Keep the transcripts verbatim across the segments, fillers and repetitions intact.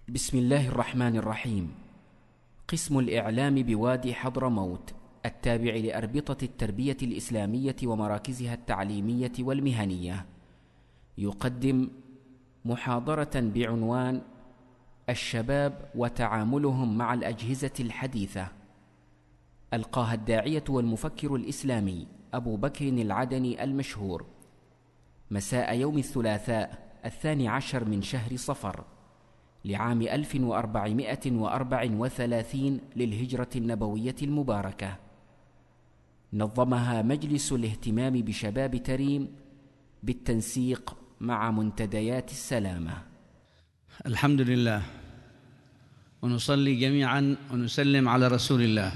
بسم الله الرحمن الرحيم. قسم الإعلام بوادي حضرموت التابع لأربطة التربية الإسلامية ومراكزها التعليمية والمهنية يقدم محاضرة بعنوان الشباب وتعاملهم مع الأجهزة الحديثة. ألقاها الداعية والمفكر الإسلامي أبو بكر العدني المشهور مساء يوم الثلاثاء الثاني عشر من شهر صفر لعام ألف وأربعمائة وأربع وثلاثين للهجرة النبوية المباركة. نظمها مجلس الاهتمام بشباب تريم بالتنسيق مع منتديات السلامة. الحمد لله، ونصلي جميعا ونسلم على رسول الله،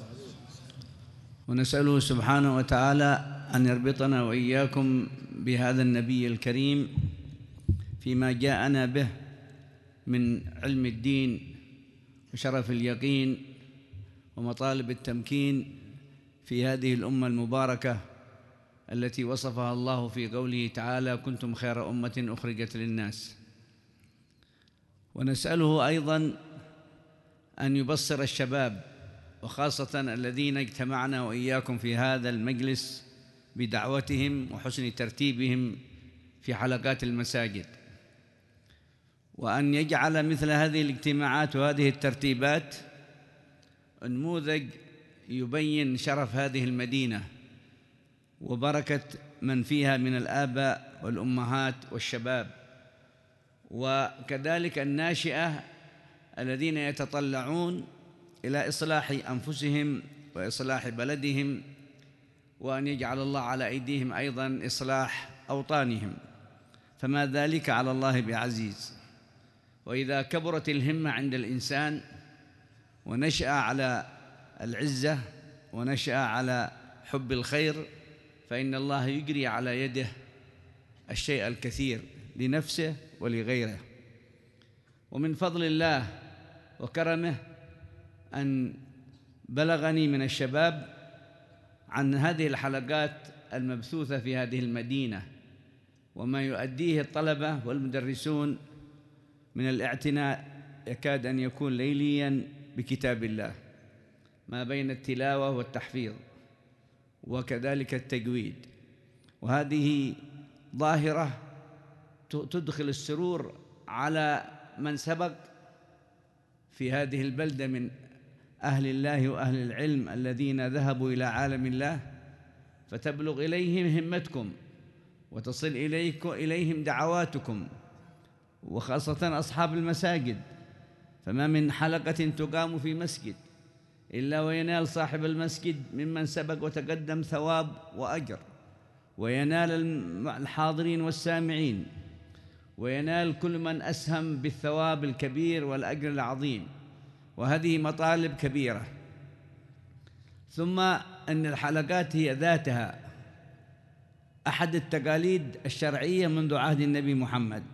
ونسأله سبحانه وتعالى أن يربطنا وإياكم بهذا النبي الكريم فيما جاءنا به من علم الدين وشرف اليقين ومطالب التمكين في هذه الأمة المباركة التي وصفها الله في قوله تعالى: كنتم خير أمة أخرجت للناس. ونسأله أيضاً أن يبصر الشباب، وخاصة الذين اجتمعنا وإياكم في هذا المجلس بدعوتهم وحسن ترتيبهم في حلقات المساجد، وأن يجعل مثل هذه الاجتماعات وهذه الترتيبات نموذج يبين شرف هذه المدينة وبركة من فيها من الآباء والأمهات والشباب، وكذلك الناشئة الذين يتطلعون إلى إصلاح أنفسهم وإصلاح بلدهم، وأن يجعل الله على أيديهم أيضاً إصلاح أوطانهم، فما ذلك على الله بعزيز. وإذا كبرت الهمة عند الإنسان ونشأ على العزة ونشأ على حب الخير، فإن الله يجري على يده الشيء الكثير لنفسه ولغيره. ومن فضل الله وكرمه أن بلغني من الشباب عن هذه الحلقات المبثوثة في هذه المدينة وما يؤديه الطلبة والمدرسون من الاعتناء يكاد أن يكون ليلياً بكتاب الله، ما بين التلاوة والتحفيظ وكذلك التجويد. وهذه ظاهرة تدخل السرور على من سبق في هذه البلدة من أهل الله وأهل العلم الذين ذهبوا إلى عالم الله، فتبلغ إليهم همتكم وتصل إليكم إليهم دعواتكم، وخاصة أصحاب المساجد، فما من حلقة تقام في مسجد إلا وينال صاحب المسجد ممن سبق وتقدم ثواب وأجر، وينال الحاضرين والسامعين، وينال كل من أسهم بالثواب الكبير والأجر العظيم. وهذه مطالب كبيرة. ثم أن الحلقات هي ذاتها أحد التقاليد الشرعية منذ عهد النبي محمد،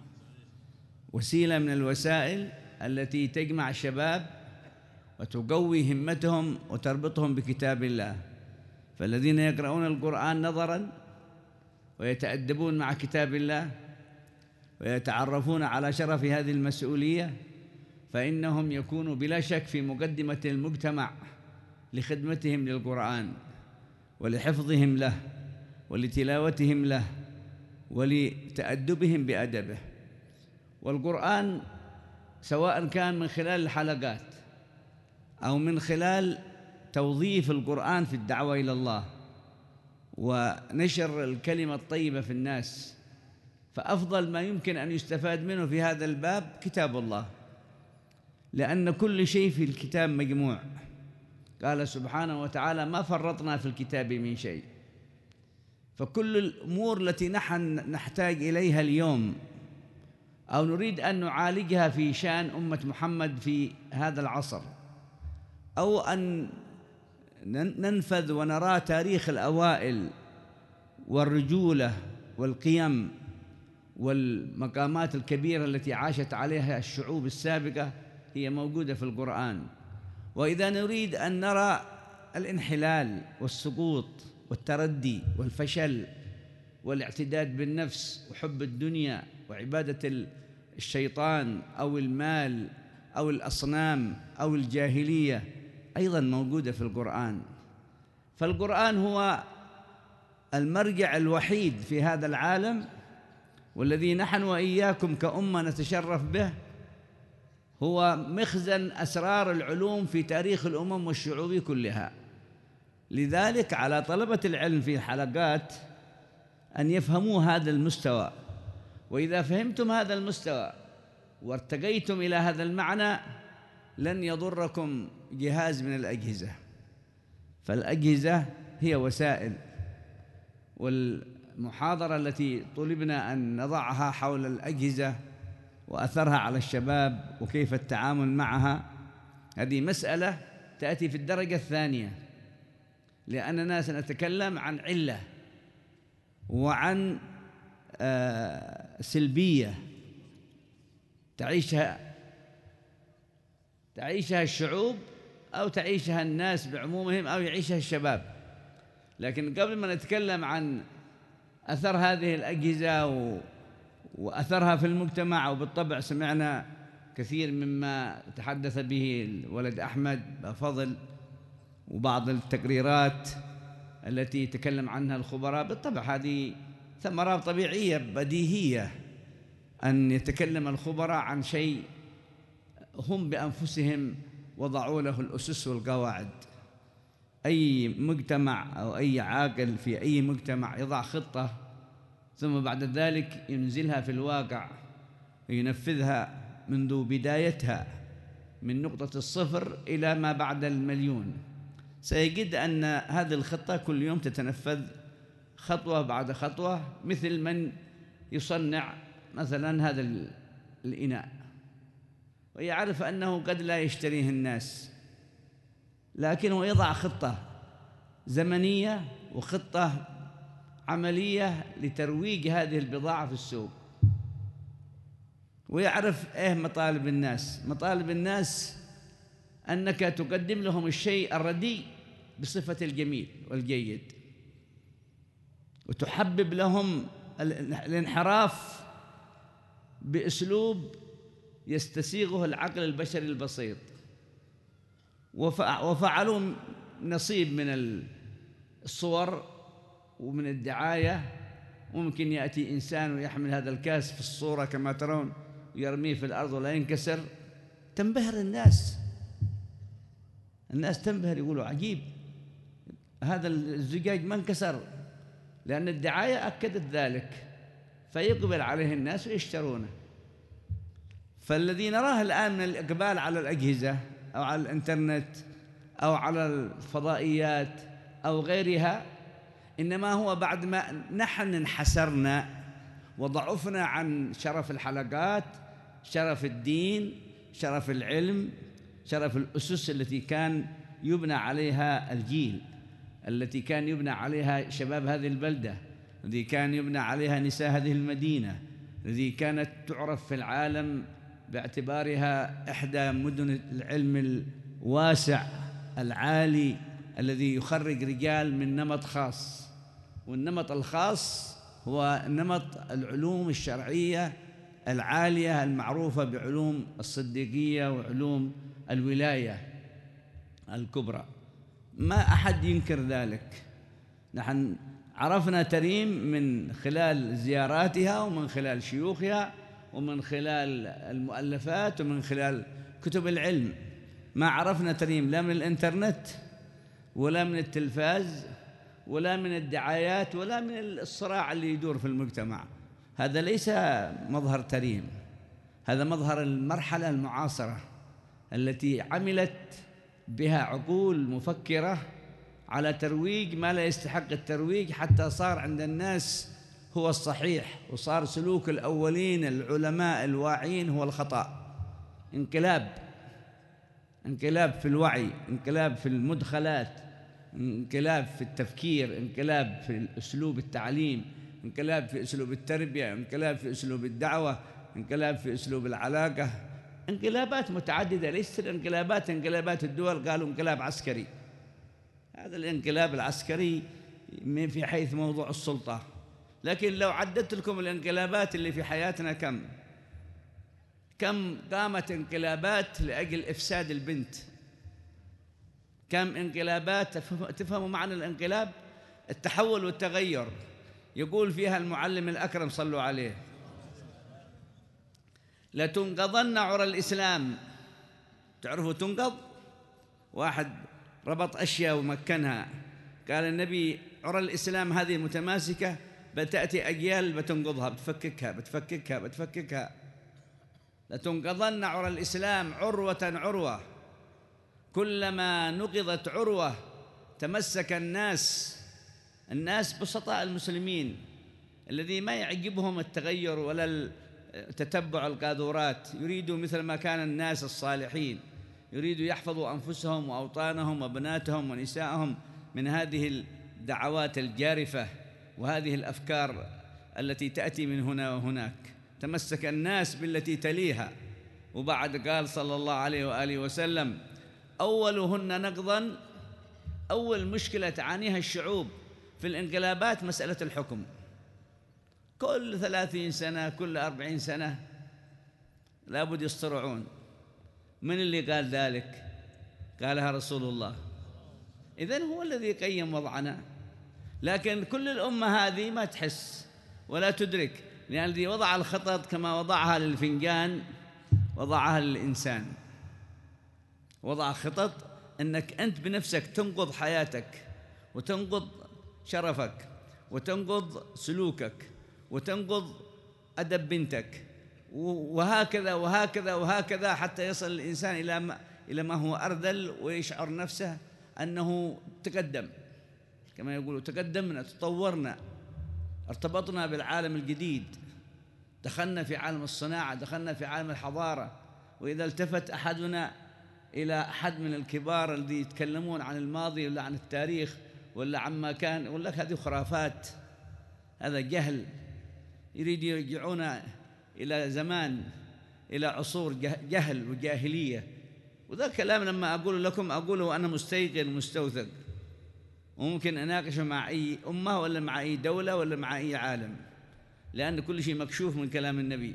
وسيلة من الوسائل التي تجمع الشباب وتقوي همتهم وتربطهم بكتاب الله. فالذين يقرؤون القرآن نظراً ويتأدبون مع كتاب الله ويتعرفون على شرف هذه المسؤولية، فإنهم يكونوا بلا شك في مقدمة المجتمع لخدمتهم للقرآن ولحفظهم له ولتلاوتهم له ولتأدبهم بأدبه. والقرآن سواء كان من خلال الحلقات أو من خلال توظيف القرآن في الدعوة إلى الله ونشر الكلمة الطيبة في الناس، فأفضل ما يمكن أن يستفاد منه في هذا الباب كتاب الله، لأن كل شيء في الكتاب مجموع. قال سبحانه وتعالى: ما فرطنا في الكتاب من شيء. فكل الأمور التي نحن نحتاج إليها اليوم أو نريد أن نعالجها في شأن أمة محمد في هذا العصر، أو أن ننفذ ونرى تاريخ الأوائل والرجولة والقيم والمقامات الكبيرة التي عاشت عليها الشعوب السابقة، هي موجودة في القرآن. وإذا نريد أن نرى الانحلال والسقوط والتردي والفشل والاعتداد بالنفس وحب الدنيا وعبادة الشيطان أو المال أو الأصنام أو الجاهلية أيضا موجودة في القرآن. فالقرآن هو المرجع الوحيد في هذا العالم، والذي نحن وإياكم كأمة نتشرف به، هو مخزن أسرار العلوم في تاريخ الأمم والشعوب كلها. لذلك على طلبة العلم في الحلقات أن يفهموا هذا المستوى، وإذا فهمتم هذا المستوى وارتقيتم إلى هذا المعنى لن يضركم جهاز من الأجهزة. فالأجهزة هي وسائل، والمحاضرة التي طلبنا أن نضعها حول الأجهزة وأثرها على الشباب وكيف التعامل معها، هذه مسألة تأتي في الدرجة الثانية، لأننا سنتكلم عن علة وعن آه سلبية تعيشها تعيشها الشعوب أو تعيشها الناس بعمومهم أو يعيشها الشباب. لكن قبل ما نتكلم عن أثر هذه الأجهزة و... وأثرها في المجتمع، وبالطبع سمعنا كثير مما تحدث به الولد أحمد بفضل وبعض التقريرات التي تكلم عنها الخبراء، بالطبع هذه ثمرات طبيعية بديهية أن يتكلم الخبراء عن شيء هم بأنفسهم وضعوا له الأسس والقواعد. أي مجتمع أو أي عاقل في أي مجتمع يضع خطة ثم بعد ذلك ينزلها في الواقع وينفذها منذ بدايتها من نقطة الصفر إلى ما بعد المليون، سيجد أن هذه الخطة كل يوم تتنفذ خطوة بعد خطوة، مثل من يصنع مثلا هذا الإناء ويعرف أنه قد لا يشتريه الناس، لكنه يضع خطة زمنية وخطة عملية لترويج هذه البضاعة في السوق، ويعرف إيه مطالب الناس. مطالب الناس أنك تقدم لهم الشيء الرديء بصفة الجميل والجيد، وتحبب لهم الانحراف بأسلوب يستسيغه العقل البشري البسيط. وفعلوا نصيب من الصور ومن الدعاية. ممكن يأتي إنسان ويحمل هذا الكاس في الصورة كما ترون ويرميه في الأرض ولا ينكسر، تنبهر الناس الناس تنبهر، يقولوا عجيب هذا الزجاج ما انكسر، لأن الدعاية أكدت ذلك، فيقبل عليه الناس ويشترونه. فالذي نراه الآن من الإقبال على الأجهزة أو على الإنترنت أو على الفضائيات أو غيرها إنما هو بعد ما نحن انحسرنا وضعفنا عن شرف الحلقات، شرف الدين، شرف العلم، شرف الأسس التي كان يبنى عليها الجيل، التي كان يبنى عليها شباب هذه البلدة، التي كان يبنى عليها نساء هذه المدينة، التي كانت تعرف في العالم باعتبارها إحدى مدن العلم الواسع العالي الذي يخرج رجال من نمط خاص. والنمط الخاص هو نمط العلوم الشرعية العالية المعروفة بعلوم الصديقية وعلوم الولاية الكبرى. ما أحد ينكر ذلك. نحن عرفنا تريم من خلال زياراتها ومن خلال شيوخها ومن خلال المؤلفات ومن خلال كتب العلم. ما عرفنا تريم لا من الإنترنت ولا من التلفاز ولا من الدعايات ولا من الصراع اللي يدور في المجتمع. هذا ليس مظهر تريم، هذا مظهر المرحلة المعاصرة التي عملت بها عقول مفكرة على ترويج ما لا يستحق الترويج، حتى صار عند الناس هو الصحيح، وصار سلوك الأولين العلماء الواعين هو الخطأ. انقلاب انقلاب في الوعي، انقلاب في المدخلات، انقلاب في التفكير، انقلاب في أسلوب التعليم، انقلاب في أسلوب التربية، انقلاب في أسلوب الدعوة، انقلاب في أسلوب العلاقة. انقلابات متعددة، ليست الانقلابات انقلابات الدول قالوا انقلاب عسكري. هذا الانقلاب العسكري من في حيث موضوع السلطة، لكن لو عددت لكم الانقلابات اللي في حياتنا كم كم قامت انقلابات لأجل إفساد البنت، كم انقلابات. تفهموا معنى الانقلاب؟ التحول والتغير. يقول فيها المعلم الأكرم صلوا عليه: لتنقضن عرى الإسلام. تعرفوا تنقض؟ واحد ربط أشياء ومكنها. قال النبي: عرى الإسلام هذه متماسكة، بتأتي أجيال بتنقضها، بتفككها بتفككها بتفككها. لتنقضن عرى الإسلام عروة عروة، كلما نقضت عروة تمسك الناس الناس بسطاء المسلمين الذي ما يعجبهم التغير ولا تتبع القاذورات، يريدوا مثل ما كان الناس الصالحين، يريدوا يحفظوا أنفسهم وأوطانهم وبناتهم ونساءهم من هذه الدعوات الجارفة وهذه الأفكار التي تأتي من هنا وهناك. تمسك الناس بالتي تليها. وبعد قال صلى الله عليه وآله وسلم: أولهن نقضاً. أول مشكلة تعانيها الشعوب في الانقلابات مسألة الحكم. كل ثلاثين سنة كل أربعين سنة لابد يصطرعون. من اللي قال ذلك؟ قالها رسول الله. إذن هو الذي قيم وضعنا، لكن كل الأمة هذه ما تحس ولا تدرك، لأن الذي وضع الخطط كما وضعها للفنجان وضعها للإنسان. وضع خطط أنك أنت بنفسك تنقض حياتك وتنقض شرفك وتنقض سلوكك وتنقض أدب بنتك، وهكذا وهكذا وهكذا حتى يصل الإنسان إلى ما, إلى ما هو أرذل، ويشعر نفسه أنه تقدم، كما يقولوا تقدمنا، تطورنا، ارتبطنا بالعالم الجديد، دخلنا في عالم الصناعة، دخلنا في عالم الحضارة. وإذا التفت أحدنا إلى أحد من الكبار الذي يتكلمون عن الماضي ولا عن التاريخ ولا عما كان، يقول لك هذه خرافات، هذا جهل. يريد يرجعونا إلى زمان، إلى عصور جهل وجاهلية. وذا كلام لما أقول لكم أقوله وأنا مستيقن مستوثق، وممكن أناقشه مع أي أمة ولا مع أي دولة ولا مع أي عالم، لأن كل شيء مكشوف من كلام النبي.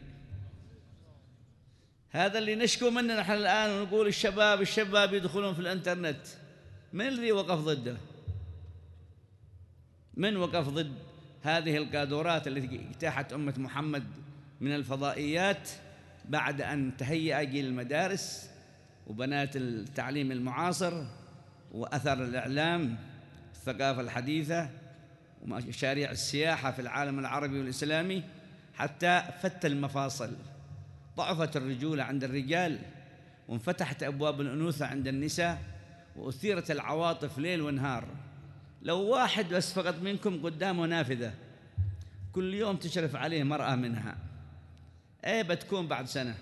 هذا اللي نشكو منه نحن الآن، ونقول الشباب الشباب يدخلون في الإنترنت. من الذي وقف ضده؟ من وقف ضد هذه القاذورات التي اجتاحت أمة محمد من الفضائيات بعد أن تهيأ جيل المدارس وبنات التعليم المعاصر وأثر الإعلام، الثقافة الحديثة ومشاريع السياحة في العالم العربي والإسلامي، حتى فت المفاصل، ضعفت الرجولة عند الرجال، وانفتحت أبواب الأنوثة عند النساء، وأثيرت العواطف ليل ونهار. لو واحد بس فقط منكم قدامه نافذة كل يوم تشرف عليه مرأة منها، أي بتكون بعد سنة؟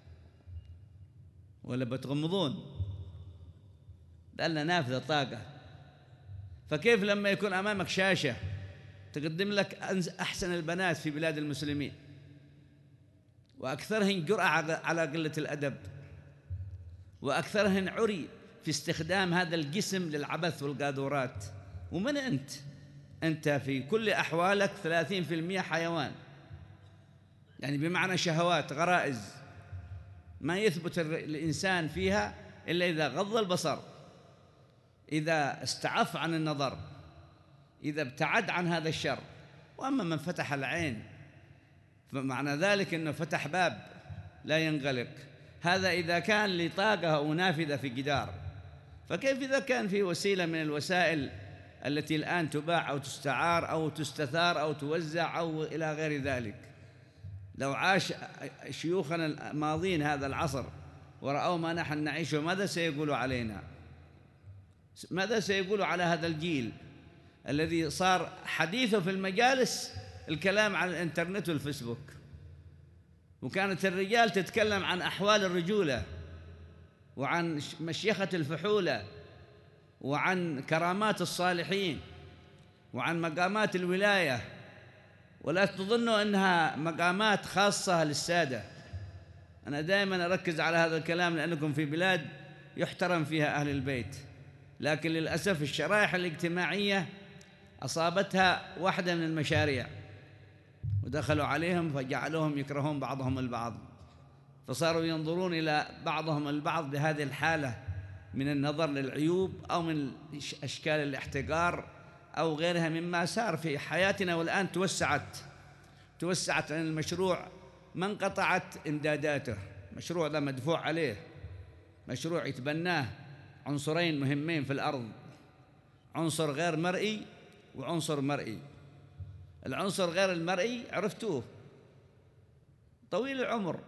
ولا بتغمضون؟ لأنها نافذة طاقة. فكيف لما يكون أمامك شاشة تقدم لك أحسن البنات في بلاد المسلمين وأكثرهن جرأة على قلة الأدب وأكثرهن عري في استخدام هذا الجسم للعبث والقاذورات؟ ومن أنت؟ أنت في كل أحوالك ثلاثين في المئة حيوان، يعني بمعنى شهوات، غرائز ما يثبت الإنسان فيها إلا إذا غض البصر، إذا استعف عن النظر، إذا ابتعد عن هذا الشر. وأما من فتح العين فمعنى ذلك أنه فتح باب لا ينغلق. هذا إذا كان لطاقة أو نافذة في جدار، فكيف إذا كان في وسيلة من الوسائل التي الآن تباع أو تستعار أو تستثار أو توزع أو إلى غير ذلك؟ لو عاش شيوخنا الماضين هذا العصر ورأوا ما نحن نعيشه، ماذا سيقولوا علينا؟ ماذا سيقولوا على هذا الجيل الذي صار حديثه في المجالس الكلام عن الإنترنت والفيسبوك، وكانت الرجال تتكلم عن أحوال الرجولة وعن مشيخة الفحولة وعن كرامات الصالحين وعن مقامات الولاية، ولا تظنوا أنها مقامات خاصة للسادة. أنا دائما أركز على هذا الكلام لأنكم في بلاد يحترم فيها أهل البيت، لكن للأسف الشرائح الاجتماعية أصابتها واحدة من المشاريع ودخلوا عليهم فجعلوهم يكرهون بعضهم البعض، فصاروا ينظرون إلى بعضهم البعض بهذه الحالة من النظر للعيوب أو من أشكال الاحتقار أو غيرها مما صار في حياتنا. والآن توسعت توسعت عن المشروع، ما انقطعت إمداداته. مشروع ذا مدفوع عليه، مشروع يتبناه عنصرين مهمين في الأرض، عنصر غير مرئي وعنصر مرئي. العنصر غير المرئي عرفتوه، طويل العمر.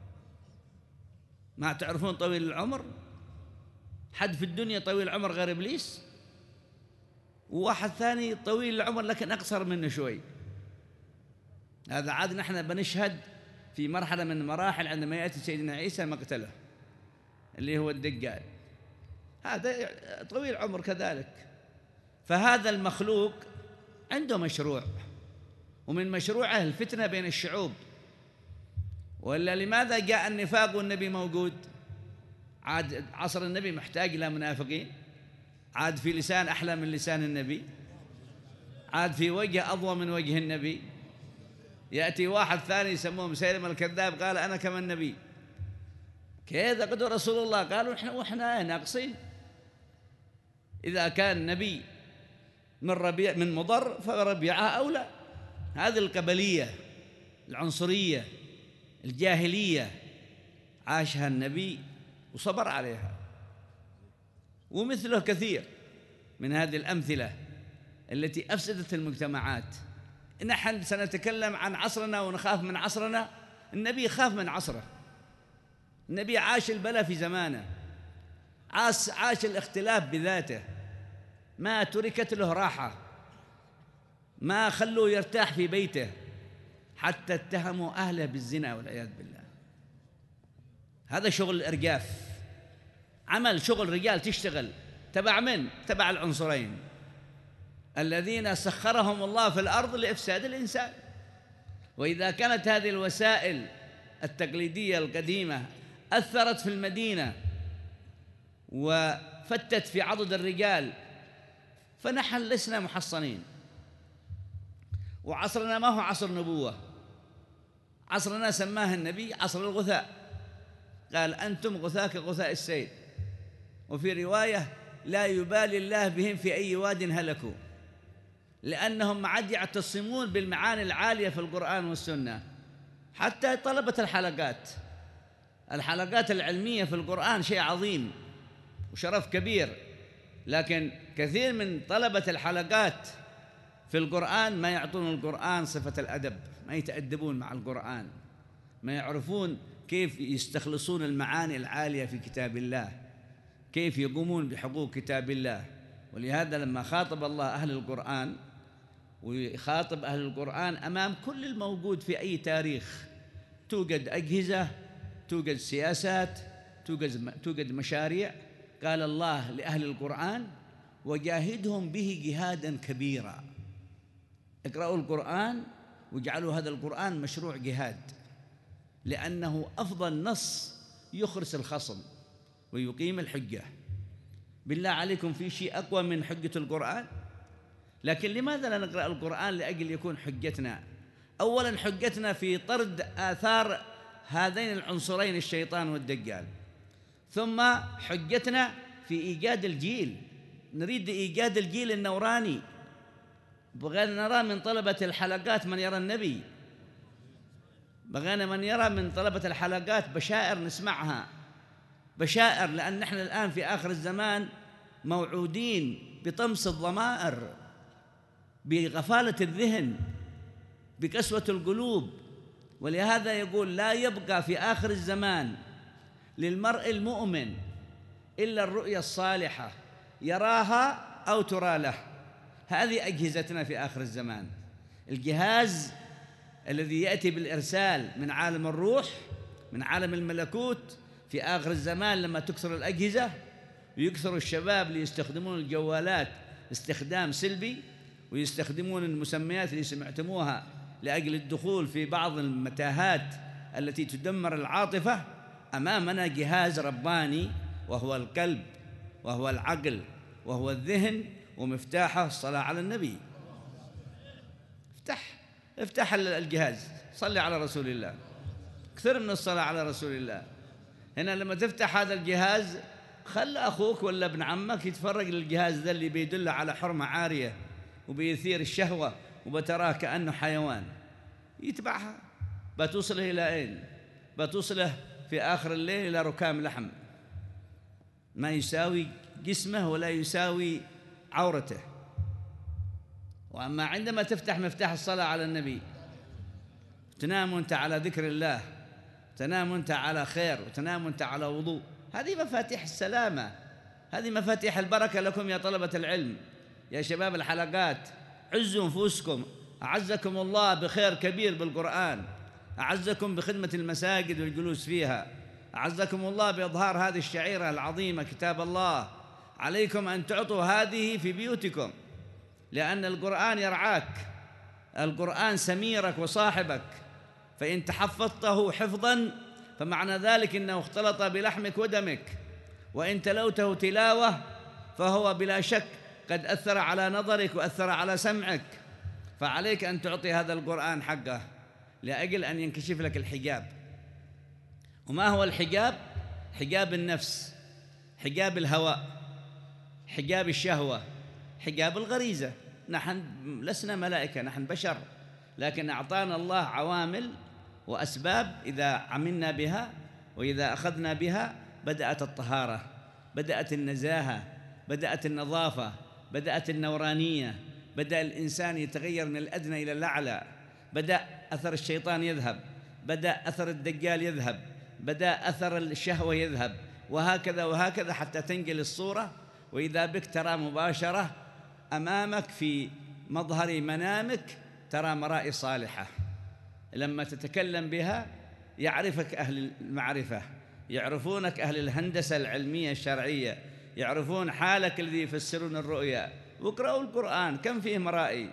ما تعرفون طويل العمر؟ حد في الدنيا طويل العمر غير إبليس؟ وواحد ثاني طويل العمر لكن أقصر منه شوي. هذا عاد نحن بنشهد في مرحلة من المراحل عندما يأتي سيدنا عيسى مقتله، اللي هو الدجال. هذا طويل العمر كذلك. فهذا المخلوق عنده مشروع، ومن مشروعه الفتنة بين الشعوب. وإلا لماذا جاء النفاق والنبي موجود؟ عاد عصر النبي محتاج إلى منافقين؟ عاد في لسان أحلى من لسان النبي؟ عاد في وجه أضوى من وجه النبي؟ يأتي واحد ثاني يسموه مسيلمة الكذاب قال أنا كما النبي. كذا قد رسول الله قالوا إحنا وإحنا ناقصين. إذا كان نبي من ربيع من مضر فربيعة أولى. هذه القبلية العنصرية الجاهلية عاشها النبي وصبر عليها، ومثله كثير من هذه الأمثلة التي أفسدت المجتمعات. نحن سنتكلم عن عصرنا ونخاف من عصرنا. النبي خاف من عصره. النبي عاش البلاء في زمانه، عاش, عاش الاختلاف بذاته، ما تركت له راحة، ما خلوه يرتاح في بيته حتى اتهموا أهله بالزنا والعياذ بالله. هذا شغل الإرجاف، عمل شغل رجال تشتغل تبع من؟ تبع العنصرين الذين سخرهم الله في الأرض لإفساد الإنسان. وإذا كانت هذه الوسائل التقليدية القديمة أثرت في المدينة وفتت في عضد الرجال، فنحن لسنا محصنين. وعصرنا ما هو عصر نبوة، عصرنا سماه النبي عصر الغثاء. قال أنتم غثاء كغثاء السيل. وفي رواية لا يبالي الله بهم في أي واد هلكوا، لأنهم معد يعتصمون بالمعاني العالية في القرآن والسنة. حتى طلبة الحلقات الحلقات العلمية في القرآن شيء عظيم وشرف كبير، لكن كثير من طلبة الحلقات في القرآن ما يعطون القرآن صفة الأدب، ما يتأدبون مع القرآن، ما يعرفون كيف يستخلصون المعاني العالية في كتاب الله، كيف يقومون بحقوق كتاب الله. ولهذا لما خاطب الله أهل القرآن ويخاطب أهل القرآن أمام كل الموجود في أي تاريخ، توجد أجهزة، توجد سياسات، توجد توجد مشاريع. قال الله لأهل القرآن وجاهدهم به جهادا كبيرا. اقرأوا القرآن واجعلوا هذا القرآن مشروع جهاد، لأنه أفضل نص يخرس الخصم ويقيم الحجة. بالله عليكم في شيء أقوى من حجة القرآن؟ لكن لماذا لا نقرأ القرآن لأجل يكون حجتنا؟ أولاً حجتنا في طرد آثار هذين العنصرين الشيطان والدجال، ثم حجتنا في إيجاد الجيل. نريد إيجاد الجيل النوراني. بغينا نرى من طلبة الحلقات من يرى النبي، بغينا من يرى من طلبة الحلقات بشائر نسمعها، بشائر، لأن نحن الآن في آخر الزمان موعودين بطمس الضمائر، بغفالة الذهن، بقسوة القلوب. ولهذا يقول لا يبقى في آخر الزمان للمرء المؤمن إلا الرؤيا الصالحة يراها أو ترى له. هذه أجهزتنا في آخر الزمان، الجهاز الذي يأتي بالإرسال من عالم الروح، من عالم الملكوت. في آخر الزمان لما تكثر الأجهزة ويكثر الشباب ليستخدمون الجوالات استخدام سلبي، ويستخدمون المسميات اللي سمعتموها لأجل الدخول في بعض المتاهات التي تدمر العاطفة. أمامنا جهاز رباني وهو القلب وهو العقل وهو الذهن، ومفتاحه الصلاة على النبي. افتح افتح الجهاز، صلي على رسول الله. كثر من الصلاة على رسول الله. هنا لما تفتح هذا الجهاز خل أخوك ولا ابن عمك يتفرج للجهاز ذا اللي بيدل على حرمة عارية وبيثير الشهوة وبتراه كأنه حيوان، يتبعها. بتوصله إلى أين؟ بتوصله في آخر الليل إلى ركام لحم ما يساوي جسمه ولا يساوي عورته. وأما عندما تفتح مفتاح الصلاة على النبي، تنام أنت على ذكر الله، تنام أنت على خير، وتنام أنت على وضوء. هذه مفاتيح السلامة، هذه مفاتيح البركة لكم يا طلبة العلم، يا شباب الحلقات. عزوا نفوسكم، أعزكم الله بخير كبير بالقرآن، أعزكم بخدمة المساجد والجلوس فيها، أعزكم الله بإظهار هذه الشعيرة العظيمة كتاب الله. عليكم أن تعطوا هذه في بيوتكم، لأن القرآن يرعاك، القرآن سميرك وصاحبك، فإن تحفظته حفظاً فمعنى ذلك أنه اختلط بلحمك ودمك، وإن تلوته تلاوة فهو بلا شك قد أثر على نظرك وأثر على سمعك. فعليك أن تعطي هذا القرآن حقه لأجل أن ينكشف لك الحجاب. وما هو الحجاب؟ حجاب النفس، حجاب الهوى، حجاب الشهوة، حجاب الغريزة. نحن لسنا ملائكة، نحن بشر، لكن أعطانا الله عوامل وأسباب إذا عملنا بها وإذا أخذنا بها بدأت الطهارة، بدأت النزاهة، بدأت النظافة، بدأت النورانية، بدأ الإنسان يتغير من الأدنى إلى الأعلى، بدأ أثر الشيطان يذهب، بدأ أثر الدجال يذهب، بدأ أثر الشهوة يذهب، وهكذا وهكذا حتى تنقل الصورة. وإذا بك ترى مباشرة أمامك في مظهر منامك ترى مرائي صالحة، لما تتكلم بها يعرفك أهل المعرفة، يعرفونك أهل الهندسة العلمية الشرعية، يعرفون حالك الذي يفسرون الرؤيا. واقرأوا القرآن، كم فيه مرائي،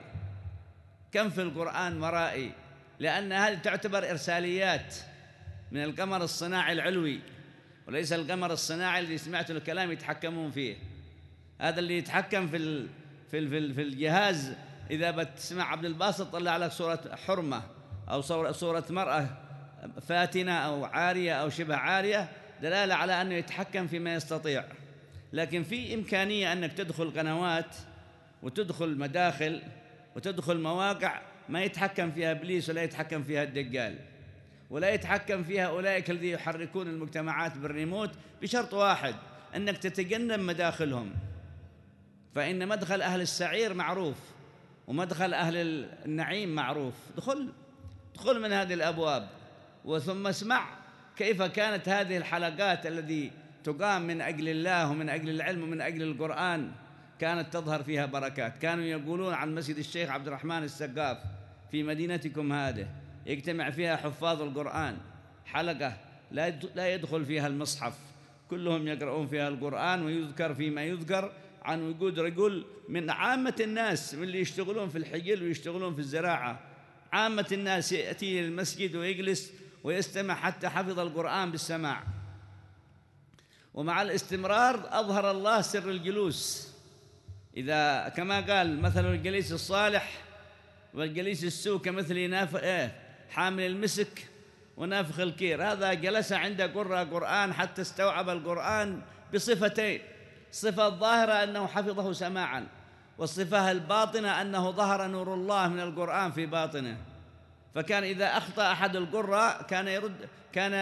كم في القرآن مرائي، لأن هذه تعتبر إرساليات من القمر الصناعي العلوي، وليس القمر الصناعي اللي سمعت الكلام يتحكمون فيه. هذا اللي يتحكم في ال في ال في الجهاز. إذا بتسمع عبد الباسط طلع لك صورة حرمة أو صورة مرأة فاتنة أو عارية أو شبه عارية، دلالة على أنه يتحكم فيما يستطيع. لكن في إمكانية أنك تدخل قنوات وتدخل مداخل وتدخل مواقع ما يتحكم فيها إبليس ولا يتحكم فيها الدجال ولا يتحكم فيها أولئك الذين يحركون المجتمعات بالريموت، بشرط واحد، أنك تتجنب مداخلهم. فإن مدخل أهل السعير معروف ومدخل أهل النعيم معروف. دخل دخل من هذه الأبواب، وثم اسمع كيف كانت هذه الحلقات التي تقام من أجل الله ومن أجل العلم ومن أجل القرآن كانت تظهر فيها بركات. كانوا يقولون عن مسجد الشيخ عبد الرحمن السقاف في مدينتكم هذه يجتمع فيها حفاظ القرآن، حلقة لا يدخل فيها المصحف، كلهم يقرؤون فيها القرآن، ويذكر فيما يذكر عن وجود رجل من عامة الناس، من اللي يشتغلون في الحجل ويشتغلون في الزراعة، عامة الناس يأتي المسجد ويجلس ويستمع حتى حفظ القرآن بالسماع. ومع الاستمرار أظهر الله سر الجلوس، إذا كما قال مثل الجليس الصالح والجليس السوء كمثل ناف... إيه حامل المسك ونافخ الكير. هذا جلس عند قراء قرآن حتى استوعب القرآن بصفتين: الصفة الظاهرة أنه حفظه سماعا، والصفة الباطنة أنه ظهر نور الله من القرآن في باطنه. فكان إذا أخطأ أحد القراء كان يرد كان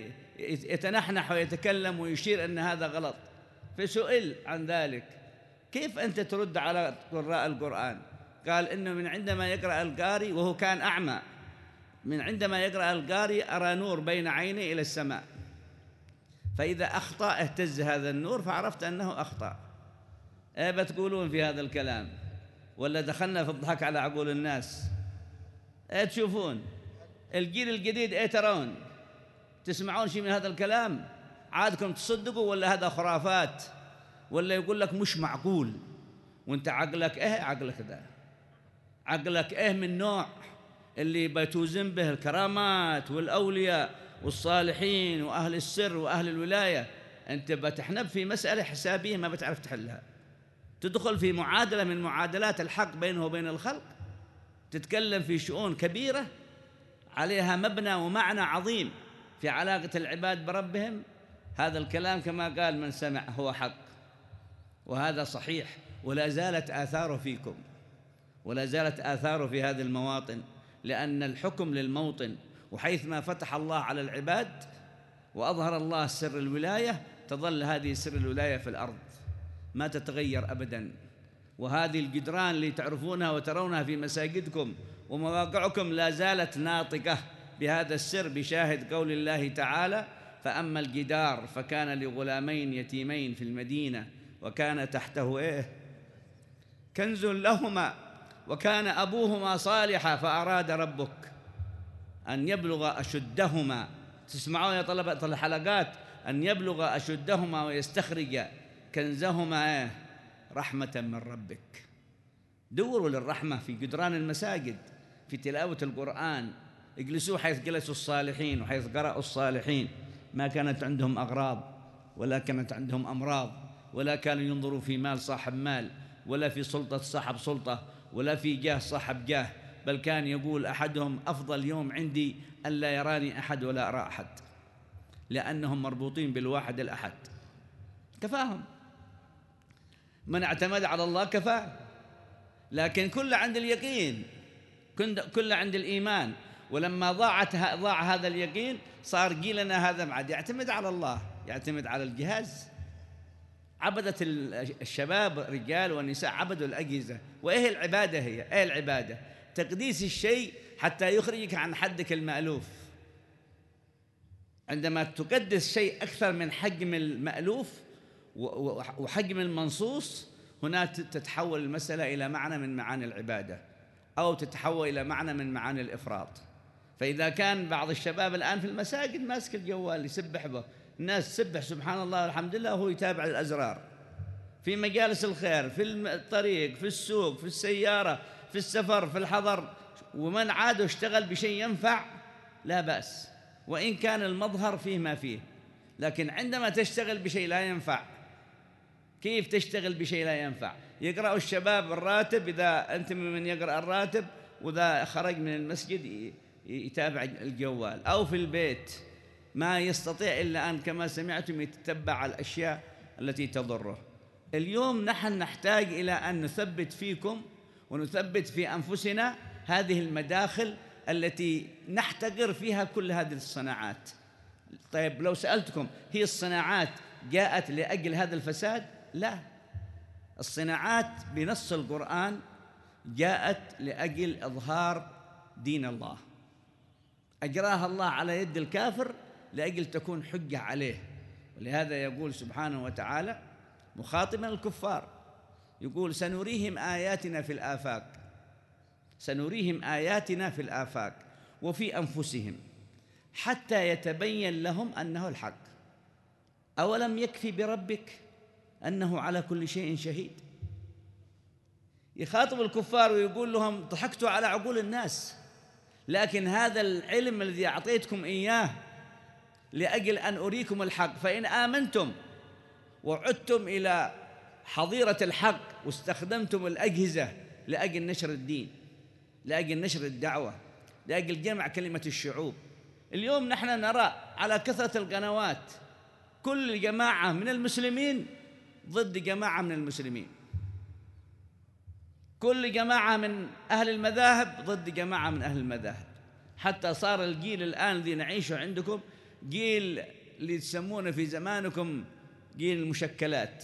يتنحنح ويتكلم ويشير أن هذا غلط، فسئل عن ذلك: كيف أنت ترد على قراء القرآن؟ قال إنه من عندما يقرأ القارئ وهو كان أعمى، من عندما يقرأ القارئ أرى نور بين عيني إلى السماء، فإذا أخطأ اهتز هذا النور فعرفت أنه أخطأ. إيه بتقولون في هذا الكلام؟ ولا دخلنا في الضحك على عقول الناس؟ إيه تشوفون الجيل الجديد؟ إيه ترون؟ تسمعون شيء من هذا الكلام؟ عادكم تصدقوا ولا هذا خرافات؟ ولا يقول لك مش معقول، وانت عقلك إيه؟ عقلك ذا عقلك إيه من نوع اللي بتوزن به الكرامات والأولياء والصالحين وأهل السر وأهل الولاية. أنت بتحنب في مسألة حسابية ما بتعرف تحلها، تدخل في معادلة من معادلات الحق بينه وبين الخلق، تتكلم في شؤون كبيرة عليها مبنى ومعنى عظيم، في علاقة العباد بربهم، هذا الكلام كما قال من سمع هو حق، وهذا صحيح، ولا زالت آثاره فيكم، ولا زالت آثاره في هذه المواطن، لأن الحكم للموطن، وحيثما فتح الله على العباد وأظهر الله سر الولاية تظل هذه سر الولاية في الأرض ما تتغير أبداً. وهذه الجدران اللي تعرفونها وترونها في مساجدكم ومواقعكم لا زالت ناطقة بهذا السر، بشاهد قول الله تعالى: فأما الجدار فكان لغلامين يتيمين في المدينة وكان تحته إيه؟ كنز لهما وكان أبوهما صالحا فأراد ربك أن يبلغ أشدهما. تسمعون يا طلبة الحلقات؟ أن يبلغ أشدهما ويستخرج كنزهما إيه؟ رحمة من ربك. دوروا للرحمة في جدران المساجد، في تلاوة القرآن، اجلسوا حيث جلسوا الصالحين وحيث قرأوا الصالحين. ما كانت عندهم أغراض ولا كانت عندهم أمراض، ولا كانوا ينظروا في مال صاحب مال، ولا في سلطة صاحب سلطة، ولا في جاه صاحب جاه، بل كان يقول أحدهم: أفضل يوم عندي أن لا يراني أحد ولا أرى أحد، لأنهم مربوطين بالواحد الأحد. كفاهم، من اعتمد على الله كفاه. لكن كل عند اليقين، كل عند الإيمان. ولما ضاعت ضاع هذا اليقين صار جيلنا هذا بعد يعتمد على الله، يعتمد على الجهاز. عبدت الشباب رجال ونساء عبدوا الأجهزة. وإيه العبادة؟ هي إيه العبادة؟ تقديس الشيء حتى يخرجك عن حدك المألوف. عندما تقدس شيء أكثر من حجم المألوف وحجم المنصوص، هنا تتحول المسألة إلى معنى من معاني العبادة، أو تتحول إلى معنى من معاني الإفراط. فإذا كان بعض الشباب الآن في المساجد ماسك الجوال يسبح به، الناس تسبح سبحان الله والحمد لله وهو يتابع الأزرار، في مجالس الخير، في الطريق، في السوق، في السيارة، في السفر، في الحضر. ومن عاد اشتغل بشيء ينفع لا بأس، وإن كان المظهر فيه ما فيه. لكن عندما تشتغل بشيء لا ينفع، كيف تشتغل بشيء لا ينفع؟ يقرأ الشباب الراتب، إذا أنت من يقرأ الراتب وإذا خرج من المسجد يتابع الجوال، أو في البيت ما يستطيع إلا أن كما سمعتم يتتبع الأشياء التي تضره. اليوم نحن نحتاج إلى أن نثبت فيكم ونثبت في أنفسنا هذه المداخل التي نحتقر فيها كل هذه الصناعات. طيب لو سألتكم، هي الصناعات جاءت لأجل هذا الفساد؟ لا، الصناعات بنص القرآن جاءت لأجل إظهار دين الله، أجراها الله على يد الكافر لأجل تكون حجة عليه. ولهذا يقول سبحانه وتعالى مخاطبا الكفار، يقول: سنريهم آياتنا في الآفاق، سنريهم آياتنا في الآفاق وفي أنفسهم حتى يتبين لهم أنه الحق. أولم يكفي بربك أنه على كل شيء شهيد؟ يخاطب الكفار ويقول لهم: ضحكتوا على عقول الناس، لكن هذا العلم الذي أعطيتكم إياه لأجل أن أريكم الحق، فإن آمنتم وعدتم إلى حظيرة الحق واستخدمتم الأجهزة لأجل نشر الدين، لأجل نشر الدعوة، لأجل جمع كلمة الشعوب. اليوم نحن نرى على كثرة القنوات كل جماعة من المسلمين ضد جماعة من المسلمين، كل جماعة من أهل المذاهب ضد جماعة من أهل المذاهب، حتى صار الجيل الآن الذي نعيشه عندكم جيل اللي تسمونه في زمانكم جيل المشكلات.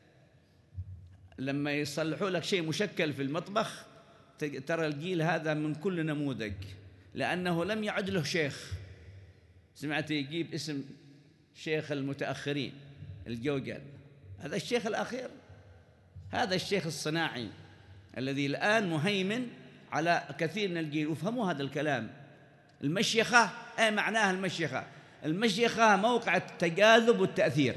لما يصلحوا لك شيء مشكل في المطبخ ترى الجيل هذا من كل نموذج، لأنه لم يعد له شيخ. سمعت يجيب اسم شيخ المتأخرين الجوجل، هذا الشيخ الأخير، هذا الشيخ الصناعي الذي الآن مهيمن على كثير من الجيل. وفهموا هذا الكلام. المشيخة أي معناها المشيخة؟ المشيخة موقع التجاذب والتأثير.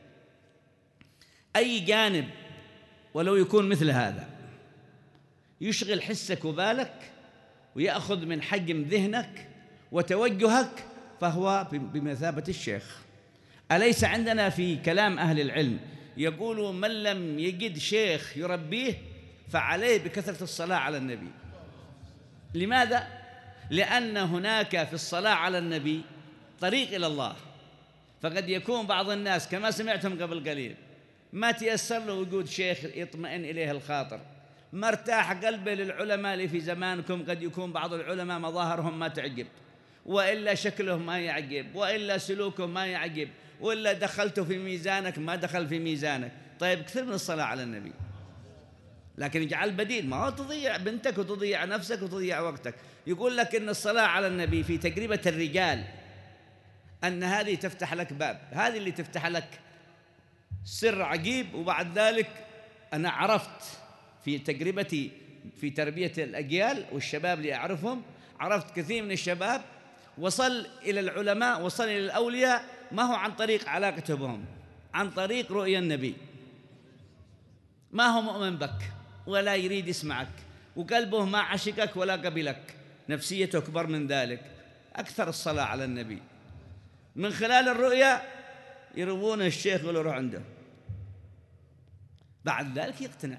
أي جانب ولو يكون مثل هذا يشغل حسك وبالك ويأخذ من حجم ذهنك وتوجهك فهو بمثابة الشيخ. أليس عندنا في كلام أهل العلم يقولوا: من لم يجد شيخ يربيه فعليه بكثرة الصلاة على النبي. لماذا؟ لأن هناك في الصلاة على النبي الطريق إلى الله. فقد يكون بعض الناس كما سمعتم قبل قليل ما تيسر له وجود شيخ يطمئن إليه الخاطر، ما ارتاح قلبه للعلماء اللي في زمانكم. قد يكون بعض العلماء مظاهرهم ما تعجب، وإلا شكلهم ما يعجب، وإلا سلوكهم ما يعجب، وإلا دخلته في ميزانك ما دخل في ميزانك. طيب كثر من الصلاة على النبي، لكن اجعل بديل، ما هو تضيع بنتك وتضيع نفسك وتضيع وقتك. يقول لك إن الصلاة على النبي في تجربة الرجال أن هذه تفتح لك باب، هذه اللي تفتح لك سر عجيب. وبعد ذلك أنا عرفت في تجربتي في تربية الأجيال والشباب اللي أعرفهم، عرفت كثير من الشباب وصل إلى العلماء، وصل إلى الأولياء، ما هو عن طريق علاقته بهم، عن طريق رؤيا النبي. ما هو مؤمن بك ولا يريد يسمعك، وقلبه ما عشقك ولا قبلك، نفسيته أكبر من ذلك. أكثر الصلاة على النبي من خلال الرؤيا يروون الشيخ ولا يروح عنده، بعد ذلك يقتنع.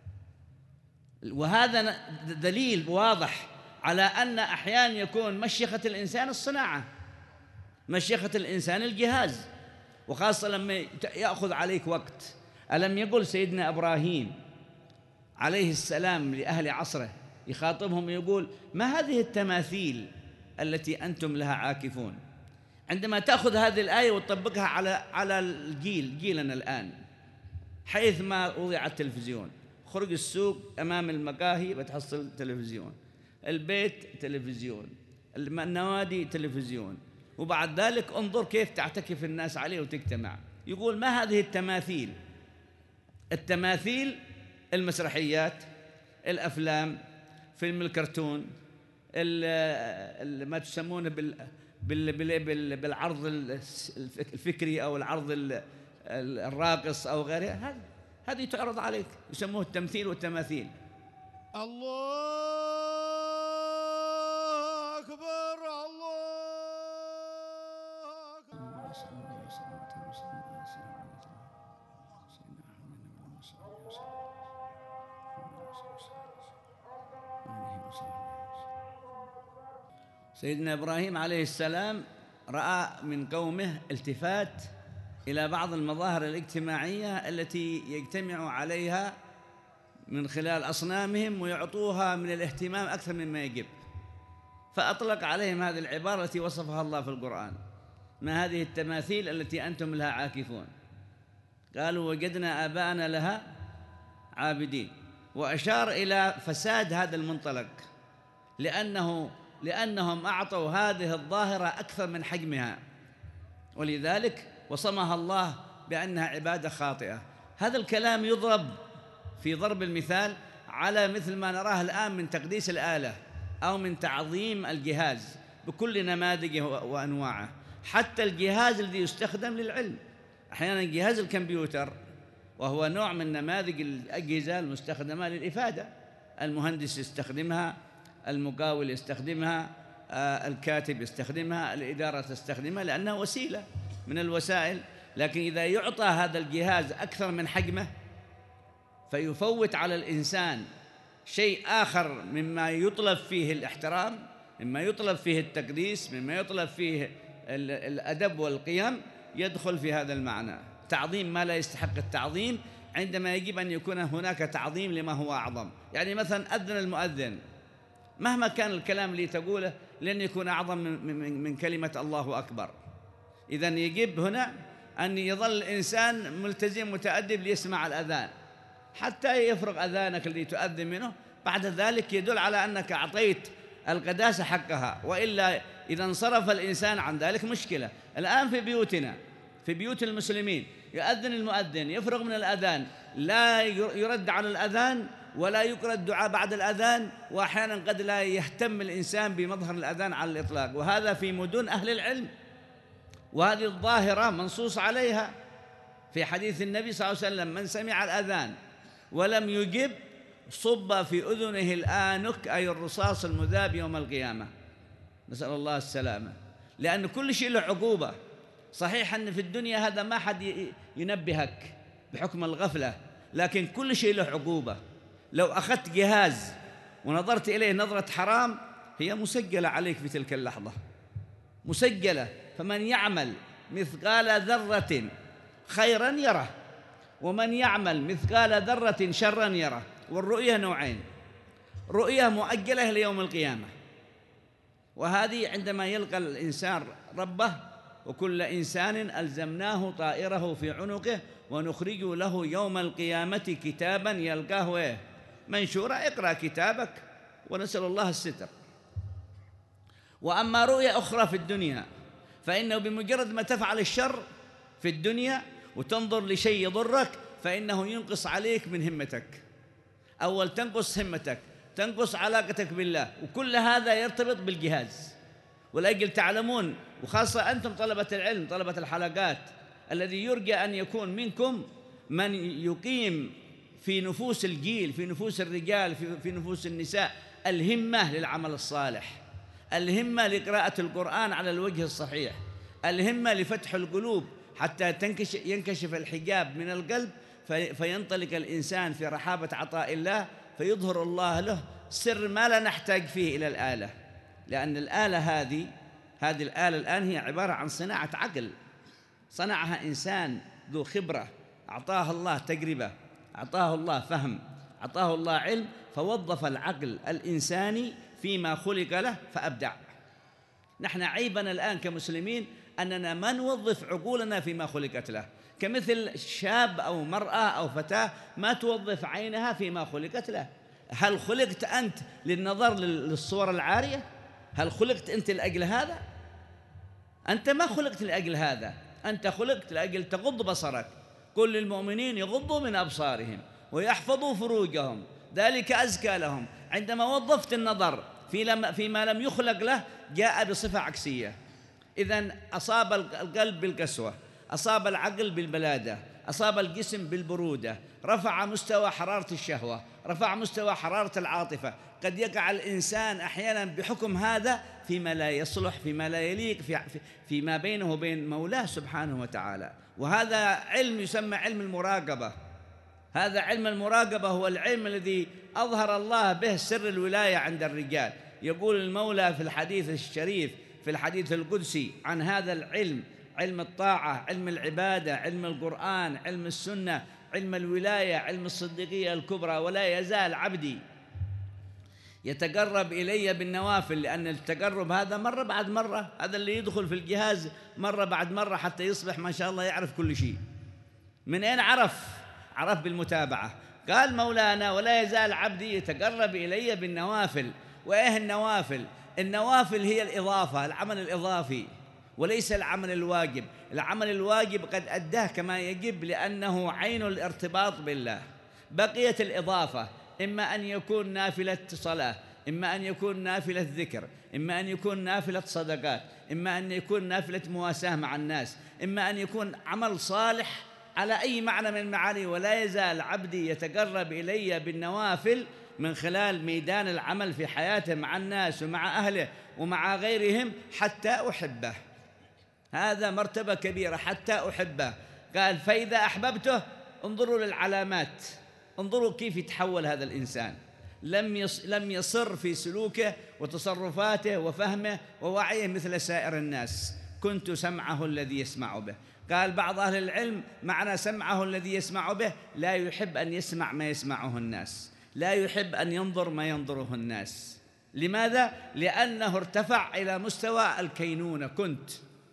وهذا دليل واضح على أن أحيانا يكون مشيخة الإنسان الصناعة، مشيخة الإنسان الجهاز، وخاصة لما يأخذ عليك وقت. ألم يقل سيدنا إبراهيم عليه السلام لأهل عصره يخاطبهم يقول: ما هذه التماثيل التي أنتم لها عاكفون؟ عندما تأخذ هذه الآية وتطبقها على على الجيل جيلنا الآن، حيث ما وضع التلفزيون، خرج السوق أمام المقاهي بتحصل تلفزيون، البيت تلفزيون، النوادي تلفزيون، وبعد ذلك انظر كيف تعتكف الناس عليه وتجتمع. يقول: ما هذه التماثيل؟ التماثيل المسرحيات، الأفلام، فيلم الكرتون، ما تسمونه بال بال بال بالعرض الفكري أو العرض الراقص أو غيره، هذه هذه تعرض عليك، يسموه التمثيل والتماثيل. الله أكبر، الله سيدنا إبراهيم عليه السلام رأى من قومه التفات إلى بعض المظاهر الاجتماعية التي يجتمع عليها من خلال أصنامهم ويعطوها من الاهتمام أكثر مما يجب، فأطلق عليهم هذه العبارة التي وصفها الله في القرآن: ما هذه التماثيل التي أنتم لها عاكفون؟ قالوا: وجدنا آباءنا لها عابدين. وأشار إلى فساد هذا المنطلق، لأنه لأنهم أعطوا هذه الظاهرة أكثر من حجمها، ولذلك وصمها الله بأنها عبادة خاطئة. هذا الكلام يضرب في ضرب المثال على مثل ما نراه الآن من تقديس الآلة أو من تعظيم الجهاز بكل نماذجه وأنواعه، حتى الجهاز الذي يستخدم للعلم. أحيانا جهاز الكمبيوتر وهو نوع من نماذج الأجهزة المستخدمة للإفادة، المهندس يستخدمها، المقاول يستخدمها، الكاتب يستخدمها، الإدارة تستخدمها، لأنها وسيلة من الوسائل. لكن إذا يعطى هذا الجهاز أكثر من حجمه فيفوت على الإنسان شيء آخر مما يطلب فيه الاحترام، مما يطلب فيه التقديس، مما يطلب فيه الأدب والقيم، يدخل في هذا المعنى، تعظيم ما لا يستحق التعظيم، عندما يجب أن يكون هناك تعظيم لما هو أعظم. يعني مثلا أذن المؤذن، مهما كان الكلام اللي تقوله لن يكون أعظم من, من كلمة الله أكبر. إذن يجب هنا أن يظل الإنسان ملتزم متأدب ليسمع الأذان حتى يفرغ أذانك الذي تؤذن منه، بعد ذلك يدل على أنك أعطيت القداسة حقها، وإلا إذا انصرف الإنسان عن ذلك مشكلة. الآن في بيوتنا، في بيوت المسلمين، يؤذن المؤذن، يفرغ من الأذان، لا يرد على الأذان ولا يقرأ الدعاء بعد الأذان، وأحيانا قد لا يهتم الإنسان بمظهر الأذان على الإطلاق، وهذا في مدن أهل العلم، وهذه الظاهرة منصوص عليها في حديث النبي صلى الله عليه وسلم: من سمع الأذان ولم يجب صب في أذنه الآنك، أي الرصاص المذاب يوم القيامة. نسأل الله السلامة، لأن كل شيء له عقوبة. صحيح أن في الدنيا هذا ما حد ينبهك بحكم الغفلة، لكن كل شيء له عقوبة. لو أخذت جهاز ونظرت إليه نظرة حرام، هي مسجلة عليك في تلك اللحظة، مسجلة، فمن يعمل مثقال ذرة خيرا يره، ومن يعمل مثقال ذرة شرا يره. والرؤية نوعين: رؤية مؤجلة ليوم القيامة، وهذه عندما يلقى الإنسان ربه: وكل إنسان ألزمناه طائره في عنقه ونخرج له يوم القيامة كتابا يلقاه إيه؟ منشورا، اقرأ كتابك، ونسأل الله الستر. وأما رؤية أخرى في الدنيا فإنه بمجرد ما تفعل الشر في الدنيا وتنظر لشيء يضرك فإنه ينقص عليك من همتك. أول تنقص همتك، تنقص علاقتك بالله، وكل هذا يرتبط بالجهاز. ولأجل تعلمون، وخاصة أنتم طلبة العلم، طلبة الحلقات، الذي يرجى أن يكون منكم من يقيم في نفوس الجيل، في نفوس الرجال، في, في نفوس النساء، الهمة للعمل الصالح، الهمة لقراءة القرآن على الوجه الصحيح، الهمة لفتح القلوب حتى ينكشف الحجاب من القلب، فينطلق الإنسان في رحابة عطاء الله، فيظهر الله له سر ما لا نحتاج فيه إلى الآلة. لأن الآلة هذه هذه الآلة الآن هي عبارة عن صناعة عقل، صنعها إنسان ذو خبرة، أعطاه الله تجربة، أعطاه الله فهم، أعطاه الله علم، فوظف العقل الإنساني فيما خلق له فأبدع. نحن عيبنا الآن كمسلمين أننا ما نوظف عقولنا فيما خلقت له، كمثل شاب أو مرأة أو فتاة ما توظف عينها فيما خلقت له. هل خلقت أنت للنظر للصور العارية؟ هل خلقت أنت لأجل هذا؟ أنت ما خلقت لأجل هذا، أنت خلقت لأجل تغض بصرك. قل للمؤمنين يغضوا من أبصارهم ويحفظوا فروجهم ذلك أزكى لهم. عندما وظفت النظر في لم فيما لم يخلق له جاء بصفة عكسية. إذن أصاب القلب بالقسوة، أصاب العقل بالبلادة، أصاب الجسم بالبرودة، رفع مستوى حرارة الشهوة، رفع مستوى حرارة العاطفة. قد يقع الإنسان أحيانا بحكم هذا فيما لا يصلح، فيما لا يليق، في فيما بينه وبين مولاه سبحانه وتعالى. وهذا علم يسمى علم المراقبة. هذا علم المراقبة هو العلم الذي أظهر الله به سر الولاية عند الرجال. يقول المولى في الحديث الشريف، في الحديث القدسي عن هذا العلم: علم الطاعة، علم العبادة، علم القرآن، علم السنة، علم الولاية، علم الصديقية الكبرى، ولا يزال عبدي يتقرب إلي بالنوافل. لأن التقرب هذا مرة بعد مرة، هذا اللي يدخل في الجهاز مرة بعد مرة حتى يصبح ما شاء الله يعرف كل شيء. من أين عرف؟ عرف بالمتابعة. قال مولانا: ولا يزال عبدي يتقرب إلي بالنوافل. وإيه النوافل؟ النوافل هي الإضافة، العمل الإضافي، وليس العمل الواجب. العمل الواجب قد أداه كما يجب لأنه عين الارتباط بالله. بقية الإضافة إما أن يكون نافلة صلاة، إما أن يكون نافلة ذكر، إما أن يكون نافلة صدقات، إما أن يكون نافلة مواساة مع الناس، إما أن يكون عمل صالح على أي معنى من المعاني. ولا يزال عبدي يتقرب إلي بالنوافل من خلال ميدان العمل في حياته مع الناس ومع أهله ومع غيرهم حتى أحبه. هذا مرتبة كبيرة، حتى أحبه. قال: فإذا أحببته انظروا للعلامات، انظروا كيف يتحول هذا الإنسان. لم يص... لم يصر في سلوكه وتصرفاته وفهمه ووعيه مثل سائر الناس. كنت سمعه الذي يسمع به. قال بعض أهل العلم: معنى سمعه الذي يسمع به لا يحب أن يسمع ما يسمعه الناس، لا يحب أن ينظر ما ينظره الناس. لماذا؟ لأنه ارتفع إلى مستوى الكينونة. كنت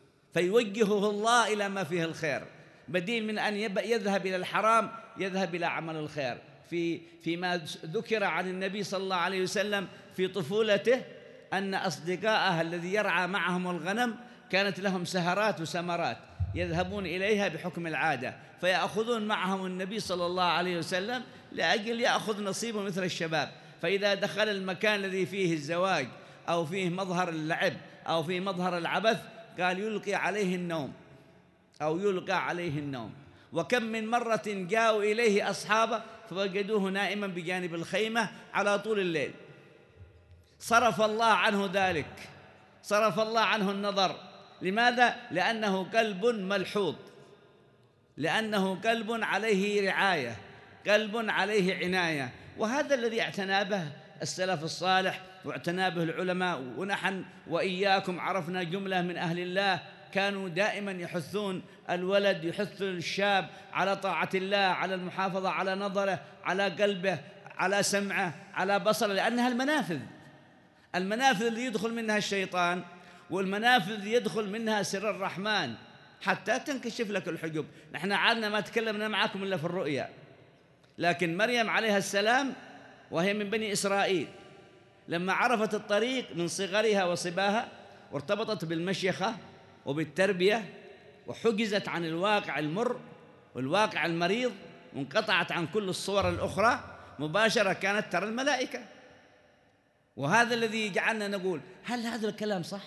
فيوجهه الله إلى ما فيه الخير، بديل من أن يذهب إلى الحرام يذهب إلى عمل الخير. في فيما ذكر عن النبي صلى الله عليه وسلم في طفولته أن أصدقائه الذي يرعى معهم الغنم كانت لهم سهرات وسمرات يذهبون إليها بحكم العادة، فيأخذون معهم النبي صلى الله عليه وسلم لأجل يأخذ نصيبه مثل الشباب. فإذا دخل المكان الذي فيه الزواج أو فيه مظهر اللعب أو فيه مظهر العبث قال يلقي عليه النوم أو يلقى عليه النوم. وكم من مرة جاءوا إليه أصحابه فوجدوه نائما بجانب الخيمة على طول الليل. صرف الله عنه ذلك، صرف الله عنه النظر. لماذا؟ لأنه قلب ملحوظ، لأنه قلب عليه رعاية، قلب عليه عناية. وهذا الذي اعتنى به السلف الصالح واعتنى به العلماء. ونحن وإياكم عرفنا جملة من أهل الله كانوا دائما يحثون الولد، يحثون الشاب على طاعة الله، على المحافظة على نظره، على قلبه، على سمعه، على بصره، لأنها المنافذ المنافذ اللي يدخل منها الشيطان، والمنافذ اللي يدخل منها سر الرحمن حتى تنكشف لك الحجب. نحن عادنا ما تكلمنا معكم إلا في الرؤيا، لكن مريم عليها السلام وهي من بني إسرائيل لما عرفت الطريق من صغرها وصباها وارتبطت بالمشيخة وبالتربية وحجزت عن الواقع المر والواقع المريض وانقطعت عن كل الصور الأخرى، مباشرة كانت ترى الملائكة. وهذا الذي يجعلنا نقول هل هذا الكلام صح؟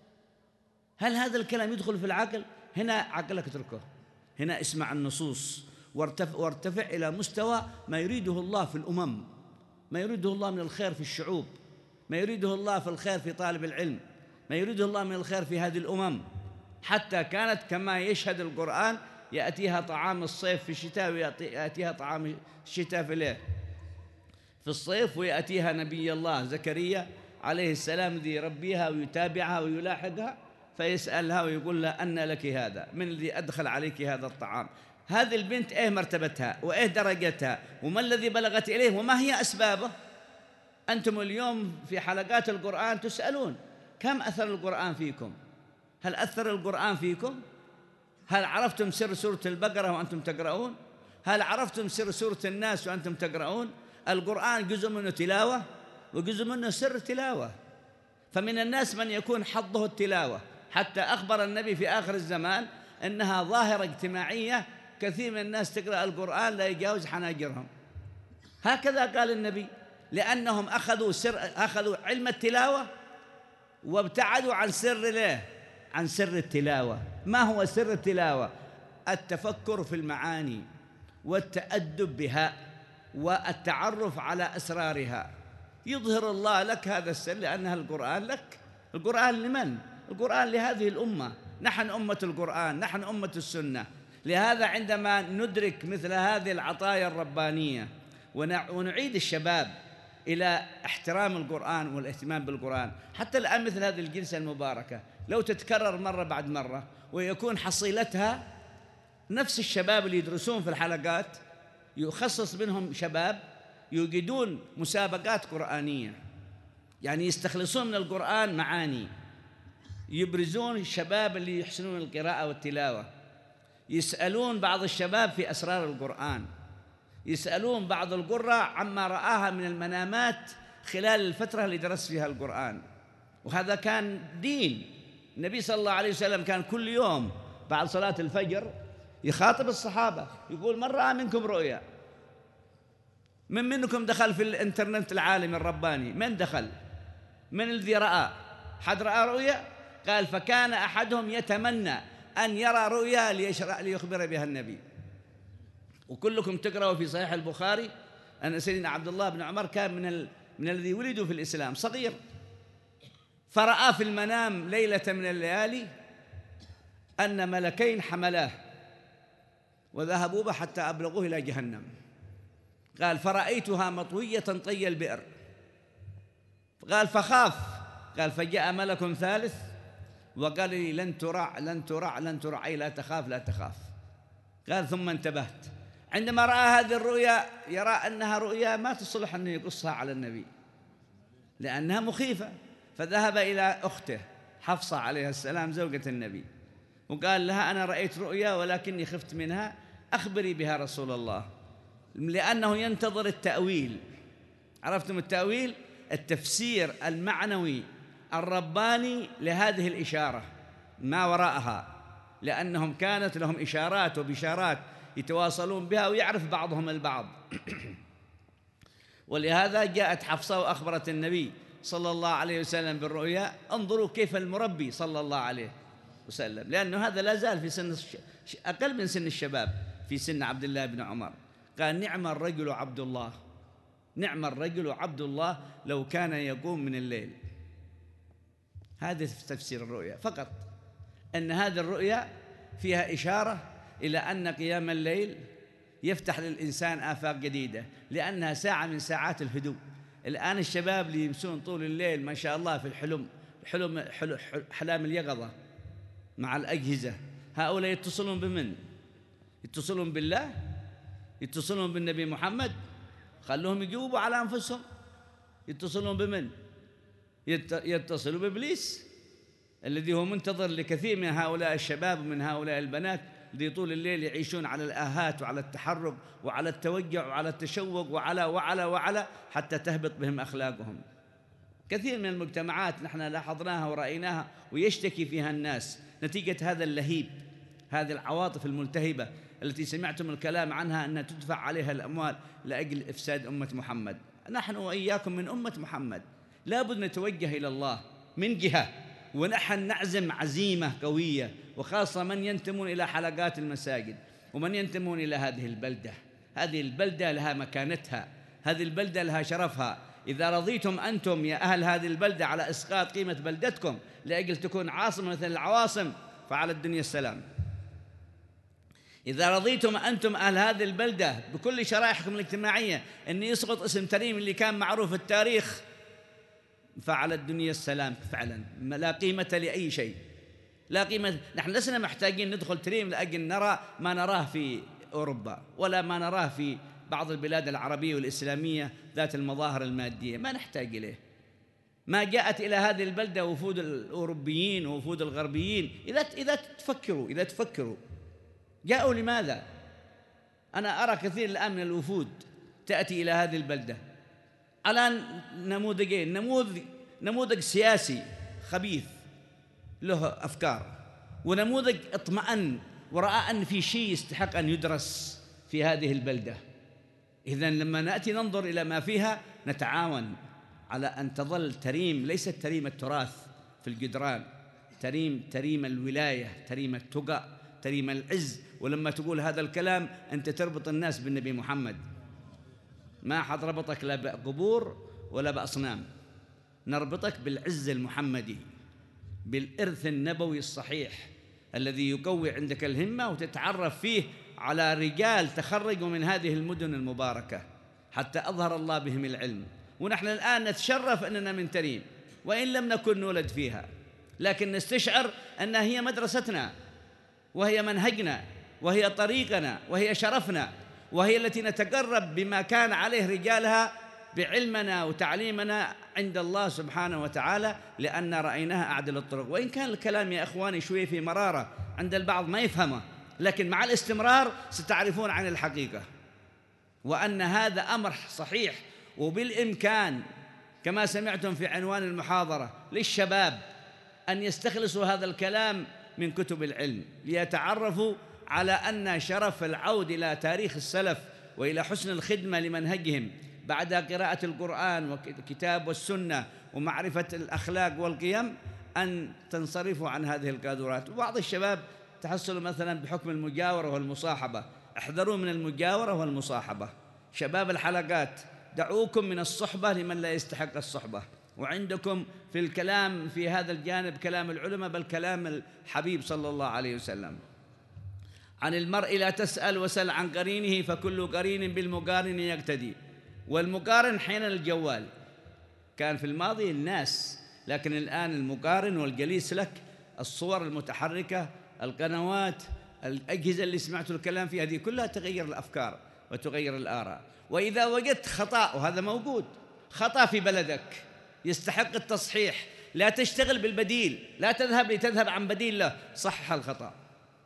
هل هذا الكلام يدخل في العقل؟ هنا عقلك اتركه، هنا اسمع النصوص وارتفع, وارتفع إلى مستوى ما يريده الله في الأمم، ما يريده الله من الخير في الشعوب، ما يريده الله في الخير في طالب العلم، ما يريده الله من الخير في هذه الأمم. حتى كانت كما يشهد القرآن يأتيها طعام الصيف في الشتاء ويأتيها طعام الشتاء في ليل في الصيف، ويأتيها نبي الله زكريا عليه السلام الذي يربيها ويتابعها ويلاحقها، فيسألها ويقول لها أن لك هذا؟ من الذي أدخل عليك هذا الطعام؟ هذه البنت إيه مرتبتها وإيه درجتها وما الذي بلغت إليه وما هي أسبابه؟ أنتم اليوم في حلقات القرآن تسألون كم أثر القرآن فيكم؟ هل أثر القرآن فيكم؟ هل عرفتم سر سورة البقرة وأنتم تقرؤون؟ هل عرفتم سر سورة الناس وأنتم تقرؤون؟ القرآن جزء منه تلاوة وجزء منه سر تلاوة، فمن الناس من يكون حظه التلاوة، حتى أخبر النبي في آخر الزمان أنها ظاهرة اجتماعية، كثير من الناس تقرأ القرآن لا يجاوز حناجرهم، هكذا قال النبي، لأنهم أخذوا سر أخذوا علم التلاوة وابتعدوا عن سر له عن سر التلاوة. ما هو سر التلاوة؟ التفكر في المعاني والتأدب بها والتعرف على أسرارها. يظهر الله لك هذا السر لأنها القرآن لك. القرآن لمن؟ القرآن لهذه الأمة، نحن أمة القرآن، نحن أمة السنة. لهذا عندما ندرك مثل هذه العطايا الربانية ونعيد الشباب إلى احترام القرآن والاهتمام بالقرآن، حتى الآن مثل هذه الجلسة المباركة لو تتكرر مرة بعد مرة ويكون حصيلتها نفس الشباب اللي يدرسون في الحلقات، يخصص منهم شباب يوجدون مسابقات قرآنية، يعني يستخلصون من القرآن معاني، يبرزون الشباب اللي يحسنون القراءة والتلاوة، يسألون بعض الشباب في أسرار القرآن، يسألون بعض القراء عما رآها من المنامات خلال الفترة اللي درس فيها القرآن. وهذا كان دين. النبي صلى الله عليه وسلم كان كل يوم بعد صلاة الفجر يخاطب الصحابة يقول من رأى منكم رؤيا؟ من منكم دخل في الانترنت العالمي الرباني؟ من دخل؟ من الذي رأى؟ حد رأى رؤيا؟ قال فكان أحدهم يتمنى أن يرى رؤيا ليخبر بها النبي. وكلكم تقرأوا في صحيح البخاري أن سيدنا عبد الله بن عمر كان من ال... من الذي ولدوا في الإسلام صغير، فرأى في المنام ليلة من الليالي أن ملكين حملاه وذهبوا به حتى أبلغوه إلى جهنم. قال فرأيتها مطوية طي البئر. قال فخاف. قال فجاء ملك ثالث وقال لي لن ترع لن ترع لن ترع أي لا تخاف لا تخاف. قال ثم انتبهت عندما رأى هذه الرؤيا يرى أنها رؤيا ما تصلح أن يقصها على النبي لأنها مخيفة، فذهب إلى أخته حفصة عليه السلام زوجة النبي وقال لها أنا رأيت رؤيا ولكني خفت منها، أخبري بها رسول الله، لأنه ينتظر التأويل. عرفتم التأويل؟ التفسير المعنوي الرباني لهذه الإشارة ما وراءها، لأنهم كانت لهم إشارات وبشارات يتواصلون بها ويعرف بعضهم البعض. ولهذا جاءت حفصة وأخبرت النبي صلى الله عليه وسلم بالرؤيا. انظروا كيف المربي صلى الله عليه وسلم، لأنه هذا لا زال في سن أقل من سن الشباب، في سن عبد الله بن عمر. قال نعم الرجل عبد الله، نعم الرجل عبد الله لو كان يقوم من الليل. هذا تفسير الرؤيا فقط، أن هذه الرؤيا فيها إشارة إلى أن قيام الليل يفتح للإنسان آفاق جديدة، لأنها ساعة من ساعات الهدوء. الآن الشباب اللي يمسون طول الليل ما شاء الله في الحلم، حلم حلم حلام اليقظة، مع الأجهزة. هؤلاء يتصلون بمن؟ يتصلون بالله؟ يتصلون بالنبي محمد؟ خلوهم يجاوبوا على أنفسهم. يتصلون بمن؟ يتصلوا بإبليس الذي هو منتظر لكثير من هؤلاء الشباب ومن هؤلاء البنات اللي طول الليل يعيشون على الآهات وعلى التحرك وعلى التوجع وعلى التشوق وعلى وعلى وعلى حتى تهبط بهم أخلاقهم. كثير من المجتمعات نحن لاحظناها ورأيناها ويشتكي فيها الناس نتيجة هذا اللهيب، هذه العواطف الملتهبة التي سمعتم الكلام عنها أنها تدفع عليها الأموال لأجل إفساد أمة محمد. نحن وإياكم من أمة محمد لابد نتوجه إلى الله من جهة، ونحن نعزم عزيمة قوية، وخاصة من ينتمون إلى حلقات المساجد ومن ينتمون إلى هذه البلدة. هذه البلدة لها مكانتها، هذه البلدة لها شرفها. إذا رضيتم أنتم يا أهل هذه البلدة على إسقاط قيمة بلدتكم لأجل تكون عاصمة مثل العواصم فعلى الدنيا السلام. إذا رضيتم أنتم أهل هذه البلدة بكل شرائحكم الاجتماعية أن يسقط اسم تريم اللي كان معروف في التاريخ فعلى الدنيا السلام فعلا. لا قيمة لأي شيء، لا قيمة. نحن لسنا محتاجين ندخل تريم لأجل نرى ما نراه في أوروبا ولا ما نراه في بعض البلاد العربية والإسلامية ذات المظاهر المادية، ما نحتاج إليه. ما جاءت إلى هذه البلدة وفود الأوروبيين ووفود الغربيين. إذا إذا تفكروا إذا تفكروا جاءوا لماذا؟ أنا أرى كثير الآن من الوفود تأتي إلى هذه البلدة على نموذجين: نموذج نموذج سياسي خبيث له أفكار، ونموذج اطمأن ورأى أن في شيء يستحق أن يدرس في هذه البلدة. إذن لما نأتي ننظر إلى ما فيها نتعاون على أن تظل تريم ليست تريم التراث في الجدران، تريم تريم الولاية، تريم التقى، تريم العز. ولما تقول هذا الكلام أنت تربط الناس بالنبي محمد، ما حد ربطك لا بقبور ولا بأصنام، نربطك بالعز المحمدي، بالإرث النبوي الصحيح الذي يقوي عندك الهمة وتتعرف فيه على رجال تخرجوا من هذه المدن المباركة حتى أظهر الله بهم العلم. ونحن الآن نتشرف أننا من تريم وإن لم نكن نولد فيها، لكن نستشعر أنها هي مدرستنا وهي منهجنا وهي طريقنا وهي شرفنا، وهي التي نتقرب بما كان عليه رجالها بعلمنا وتعليمنا عند الله سبحانه وتعالى، لأن رأيناها أعدل الطرق. وإن كان الكلام يا إخواني شوي في مرارة عند البعض ما يفهمه، لكن مع الاستمرار ستعرفون عن الحقيقة وأن هذا أمر صحيح. وبالإمكان كما سمعتم في عنوان المحاضرة للشباب أن يستخلصوا هذا الكلام من كتب العلم ليتعرفوا على أن شرف العود إلى تاريخ السلف وإلى حسن الخدمة لمنهجهم بعد قراءة القرآن والكتاب والسنة ومعرفة الأخلاق والقيم أن تنصرفوا عن هذه القاذورات. وبعض الشباب تحصلوا مثلا بحكم المجاورة والمصاحبة، احذروا من المجاورة والمصاحبة. شباب الحلقات دعوكم من الصحبة لمن لا يستحق الصحبة، وعندكم في الكلام في هذا الجانب كلام العلماء بل كلام الحبيب صلى الله عليه وسلم: عن المرء لا تسأل وسل عن قرينه فكل قرين بالمقارن يقتدي. والمقارن حين الجوال كان في الماضي الناس، لكن الآن المقارن والجليس لك الصور المتحركة، القنوات، الأجهزة اللي سمعتوا الكلام فيها هذه كلها تغير الأفكار وتغير الآراء. وإذا وجدت خطأ، وهذا موجود، خطأ في بلدك يستحق التصحيح، لا تشتغل بالبديل، لا تذهب لتذهب عن بديل له، صحح الخطأ،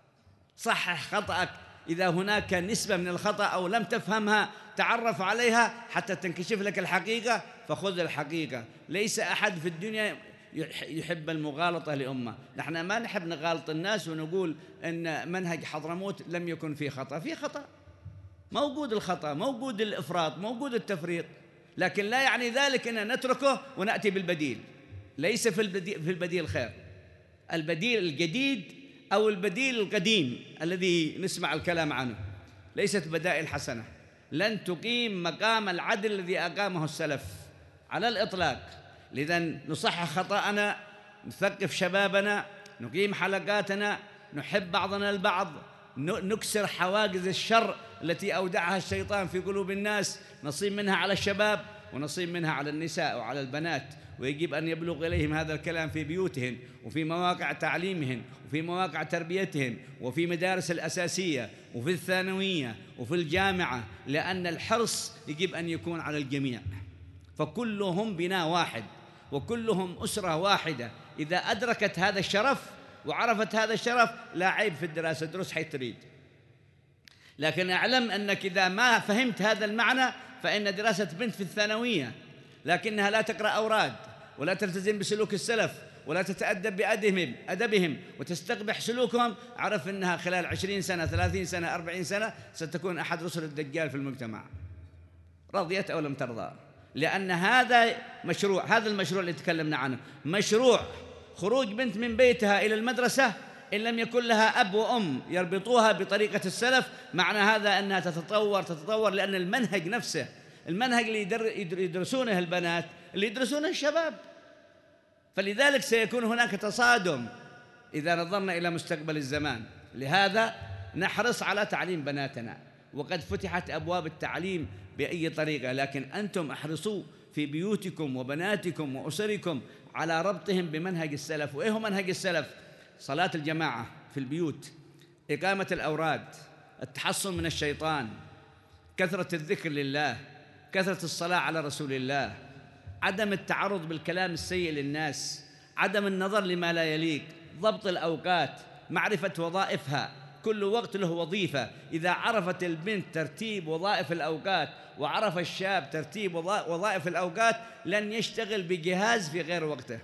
صحح خطأك. إذا هناك نسبة من الخطأ أو لم تفهمها تعرف عليها حتى تنكشف لك الحقيقة، فخذ الحقيقة. ليس أحد في الدنيا يحب المغالطة لأمة. نحن ما نحب نغالط الناس ونقول أن منهج حضرموت لم يكن فيه خطأ، فيه خطأ، موجود الخطأ، موجود الإفراط، موجود التفريط، لكن لا يعني ذلك أن نتركه ونأتي بالبديل. ليس في البديل, في البديل خير. البديل الجديد أو البديل القديم الذي نسمع الكلام عنه ليست بدائل حسنة، لن تقيم مقام العدل الذي أقامه السلف على الإطلاق. لذا نصحح خطأنا، نثقف شبابنا، نقيم حلقاتنا، نحب بعضنا البعض، نكسر حواجز الشر التي أودعها الشيطان في قلوب الناس، نصيب منها على الشباب ونصيب منها على النساء وعلى البنات ويجب أن يبلغ إليهم هذا الكلام في بيوتهم وفي مواقع تعليمهم وفي مواقع تربيتهم وفي مدارس الأساسية وفي الثانوية وفي الجامعة، لأن الحرص يجب أن يكون على الجميع، فكلهم بناء واحد وكلهم أسرة واحدة. إذا أدركت هذا الشرف وعرفت هذا الشرف لا عيب في الدراسة، دروس حيث تريد. لكن أعلم أنك إذا ما فهمت هذا المعنى فإن دراسة بنت في الثانوية لكنها لا تقرأ أوراد ولا تلتزم بسلوك السلف ولا تتأدب بأدبهم أدبهم وتستقبح سلوكهم، عرف أنها خلال عشرين سنة ثلاثين سنة أربعين سنة ستكون أحد رسل الدجال في المجتمع، رضيت أو لم ترضى. لأن هذا مشروع، هذا المشروع اللي تكلمنا عنه، مشروع خروج بنت من بيتها إلى المدرسة إن لم يكن لها أب وأم يربطوها بطريقة السلف، معنى هذا أنها تتطور تتطور لأن المنهج نفسه، المنهج اللي يدرسونه البنات اللي يدرسونه الشباب، فلذلك سيكون هناك تصادم إذا نظرنا إلى مستقبل الزمان. لهذا نحرص على تعليم بناتنا، وقد فتحت أبواب التعليم بأي طريقة، لكن أنتم احرصوا في بيوتكم وبناتكم وأسركم على ربطهم بمنهج السلف. وإيه هو منهج السلف؟ صلاة الجماعة في البيوت، إقامة الأوراد، التحصن من الشيطان، كثرة الذكر لله، كثرة الصلاة على رسول الله، عدم التعرض بالكلام السيء للناس، عدم النظر لما لا يليق، ضبط الأوقات، معرفة وظائفها، كل وقت له وظيفة. إذا عرفت البنت ترتيب وظائف الأوقات وعرف الشاب ترتيب وظائف الأوقات لن يشتغل بجهاز في غير وقته،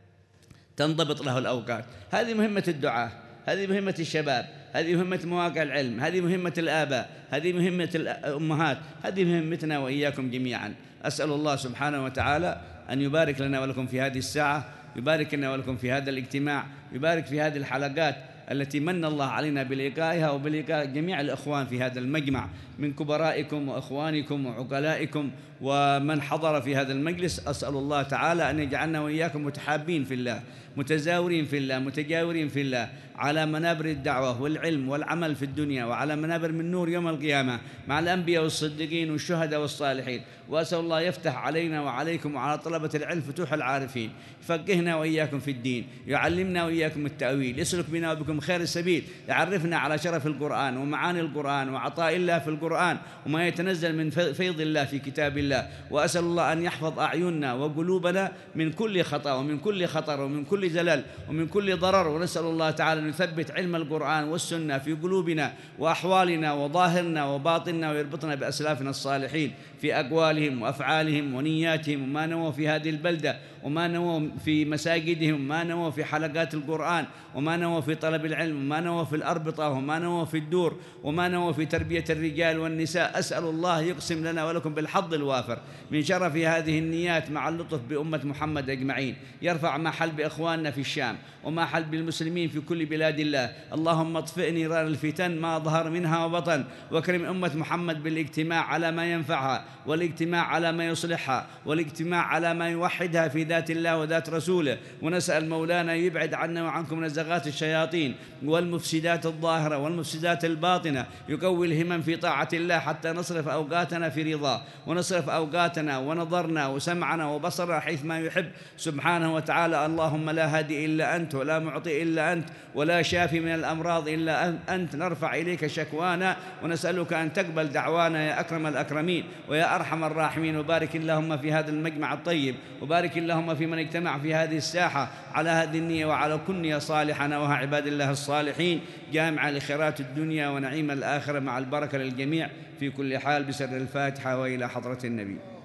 تنضبط له الأوقات. هذه مهمة الدعاة، هذه مهمة الشباب، هذه مهمة مواقع العلم، هذه مهمة الآباء، هذه مهمة الأمهات، هذه مهمتنا وإياكم جميعا. أسأل الله سبحانه وتعالى أن يبارك لنا ولكم في هذه الساعة، يبارك لنا ولكم في هذا الاجتماع، يبارك في هذه الحلقات التي من الله علينا بلقائها وبلقاء جميع الإخوان في هذا المجمع من كبرائكم وإخوانكم وعقلائكم ومن حضر في هذا المجلس. أسأل الله تعالى أن يجعلنا وإياكم متحابين في الله، متزاورين في الله، متجاورين في الله، على منابر الدعوة والعلم والعمل في الدنيا، وعلى منابر من نور يوم القيامة مع الأنبياء والصديقين والشهداء والصالحين. وأسأل الله يفتح علينا وعليكم وعلى طلبة العلم فتوح العارفين، يفقهنا وإياكم في الدين، يعلمنا وإياكم التأويل، يسلك بنا وبكم خير السبيل، يعرفنا على شرف القرآن ومعاني القرآن وعطاء الله في القرآن وما يتنزل من فيض الله في كتاب الله. وأسأل الله أن يحفظ أعيننا وقلوبنا من كل خطأ ومن كل خطر ومن كل زلل ومن كل ضرر. ونسأل الله تعالى أن يثبت علم القرآن والسنة في قلوبنا وأحوالنا وظاهرنا وباطننا، ويربطنا بأسلافنا الصالحين في أقوالهم وأفعالهم ونياتهم، وما نووا في هذه البلدة، وما نووا في مساجدهم، وما نووا في حلقات القرآن، وما نووا في طلب العلم، وما نووا في الأربطة، وما نووا في الدور، وما نووا في تربية الرجال والنساء. أسأل الله يقسم لنا ولكم بالحظ الوافر من شرف هذه النيات مع اللطف بأمة محمد أجمعين، يرفع ما حل بإخواننا في الشام وما حل بالمسلمين في كل بلاد الله. اللهم اطفئ نيران الفتن ما ظهر منها وبطن، واكرم أمة محمد بالاجتماع على ما ينفعها، والاجتماع على ما يصلحها، والاجتماع على ما يوحدها في ذات الله وذات رسوله. ونسأل مولانا يبعد عنا وعنكم نزغات الشياطين والمفسدات الظاهرة والمفسدات الباطنة، يقوي الهمم في طاعة الله حتى نصرف أوقاتنا في رضاه، ونصرف أوقاتنا ونظرنا وسمعنا وبصرنا حيث ما يحب سبحانه وتعالى. اللهم لا هادي إلا أنت، ولا معطي إلا أنت، ولا شافي من الأمراض إلا أنت. نرفع إليك شكوانا ونسألك أن تقبل دعوانا يا أكرم الأكرمين ويا أرحم الراحمين. وبارك اللهم في هذا المجمع الطيب، وبارك اللهم في من اجتمع في هذه الساحة على هذه النية وعلى كل نية صالحة، نواها عباد الله الصالحين، جامعة لخيرات الدنيا ونعيم الآخرة مع البركة للجميع في كل حال، بسر الفاتحة وإلى حضرة النبي.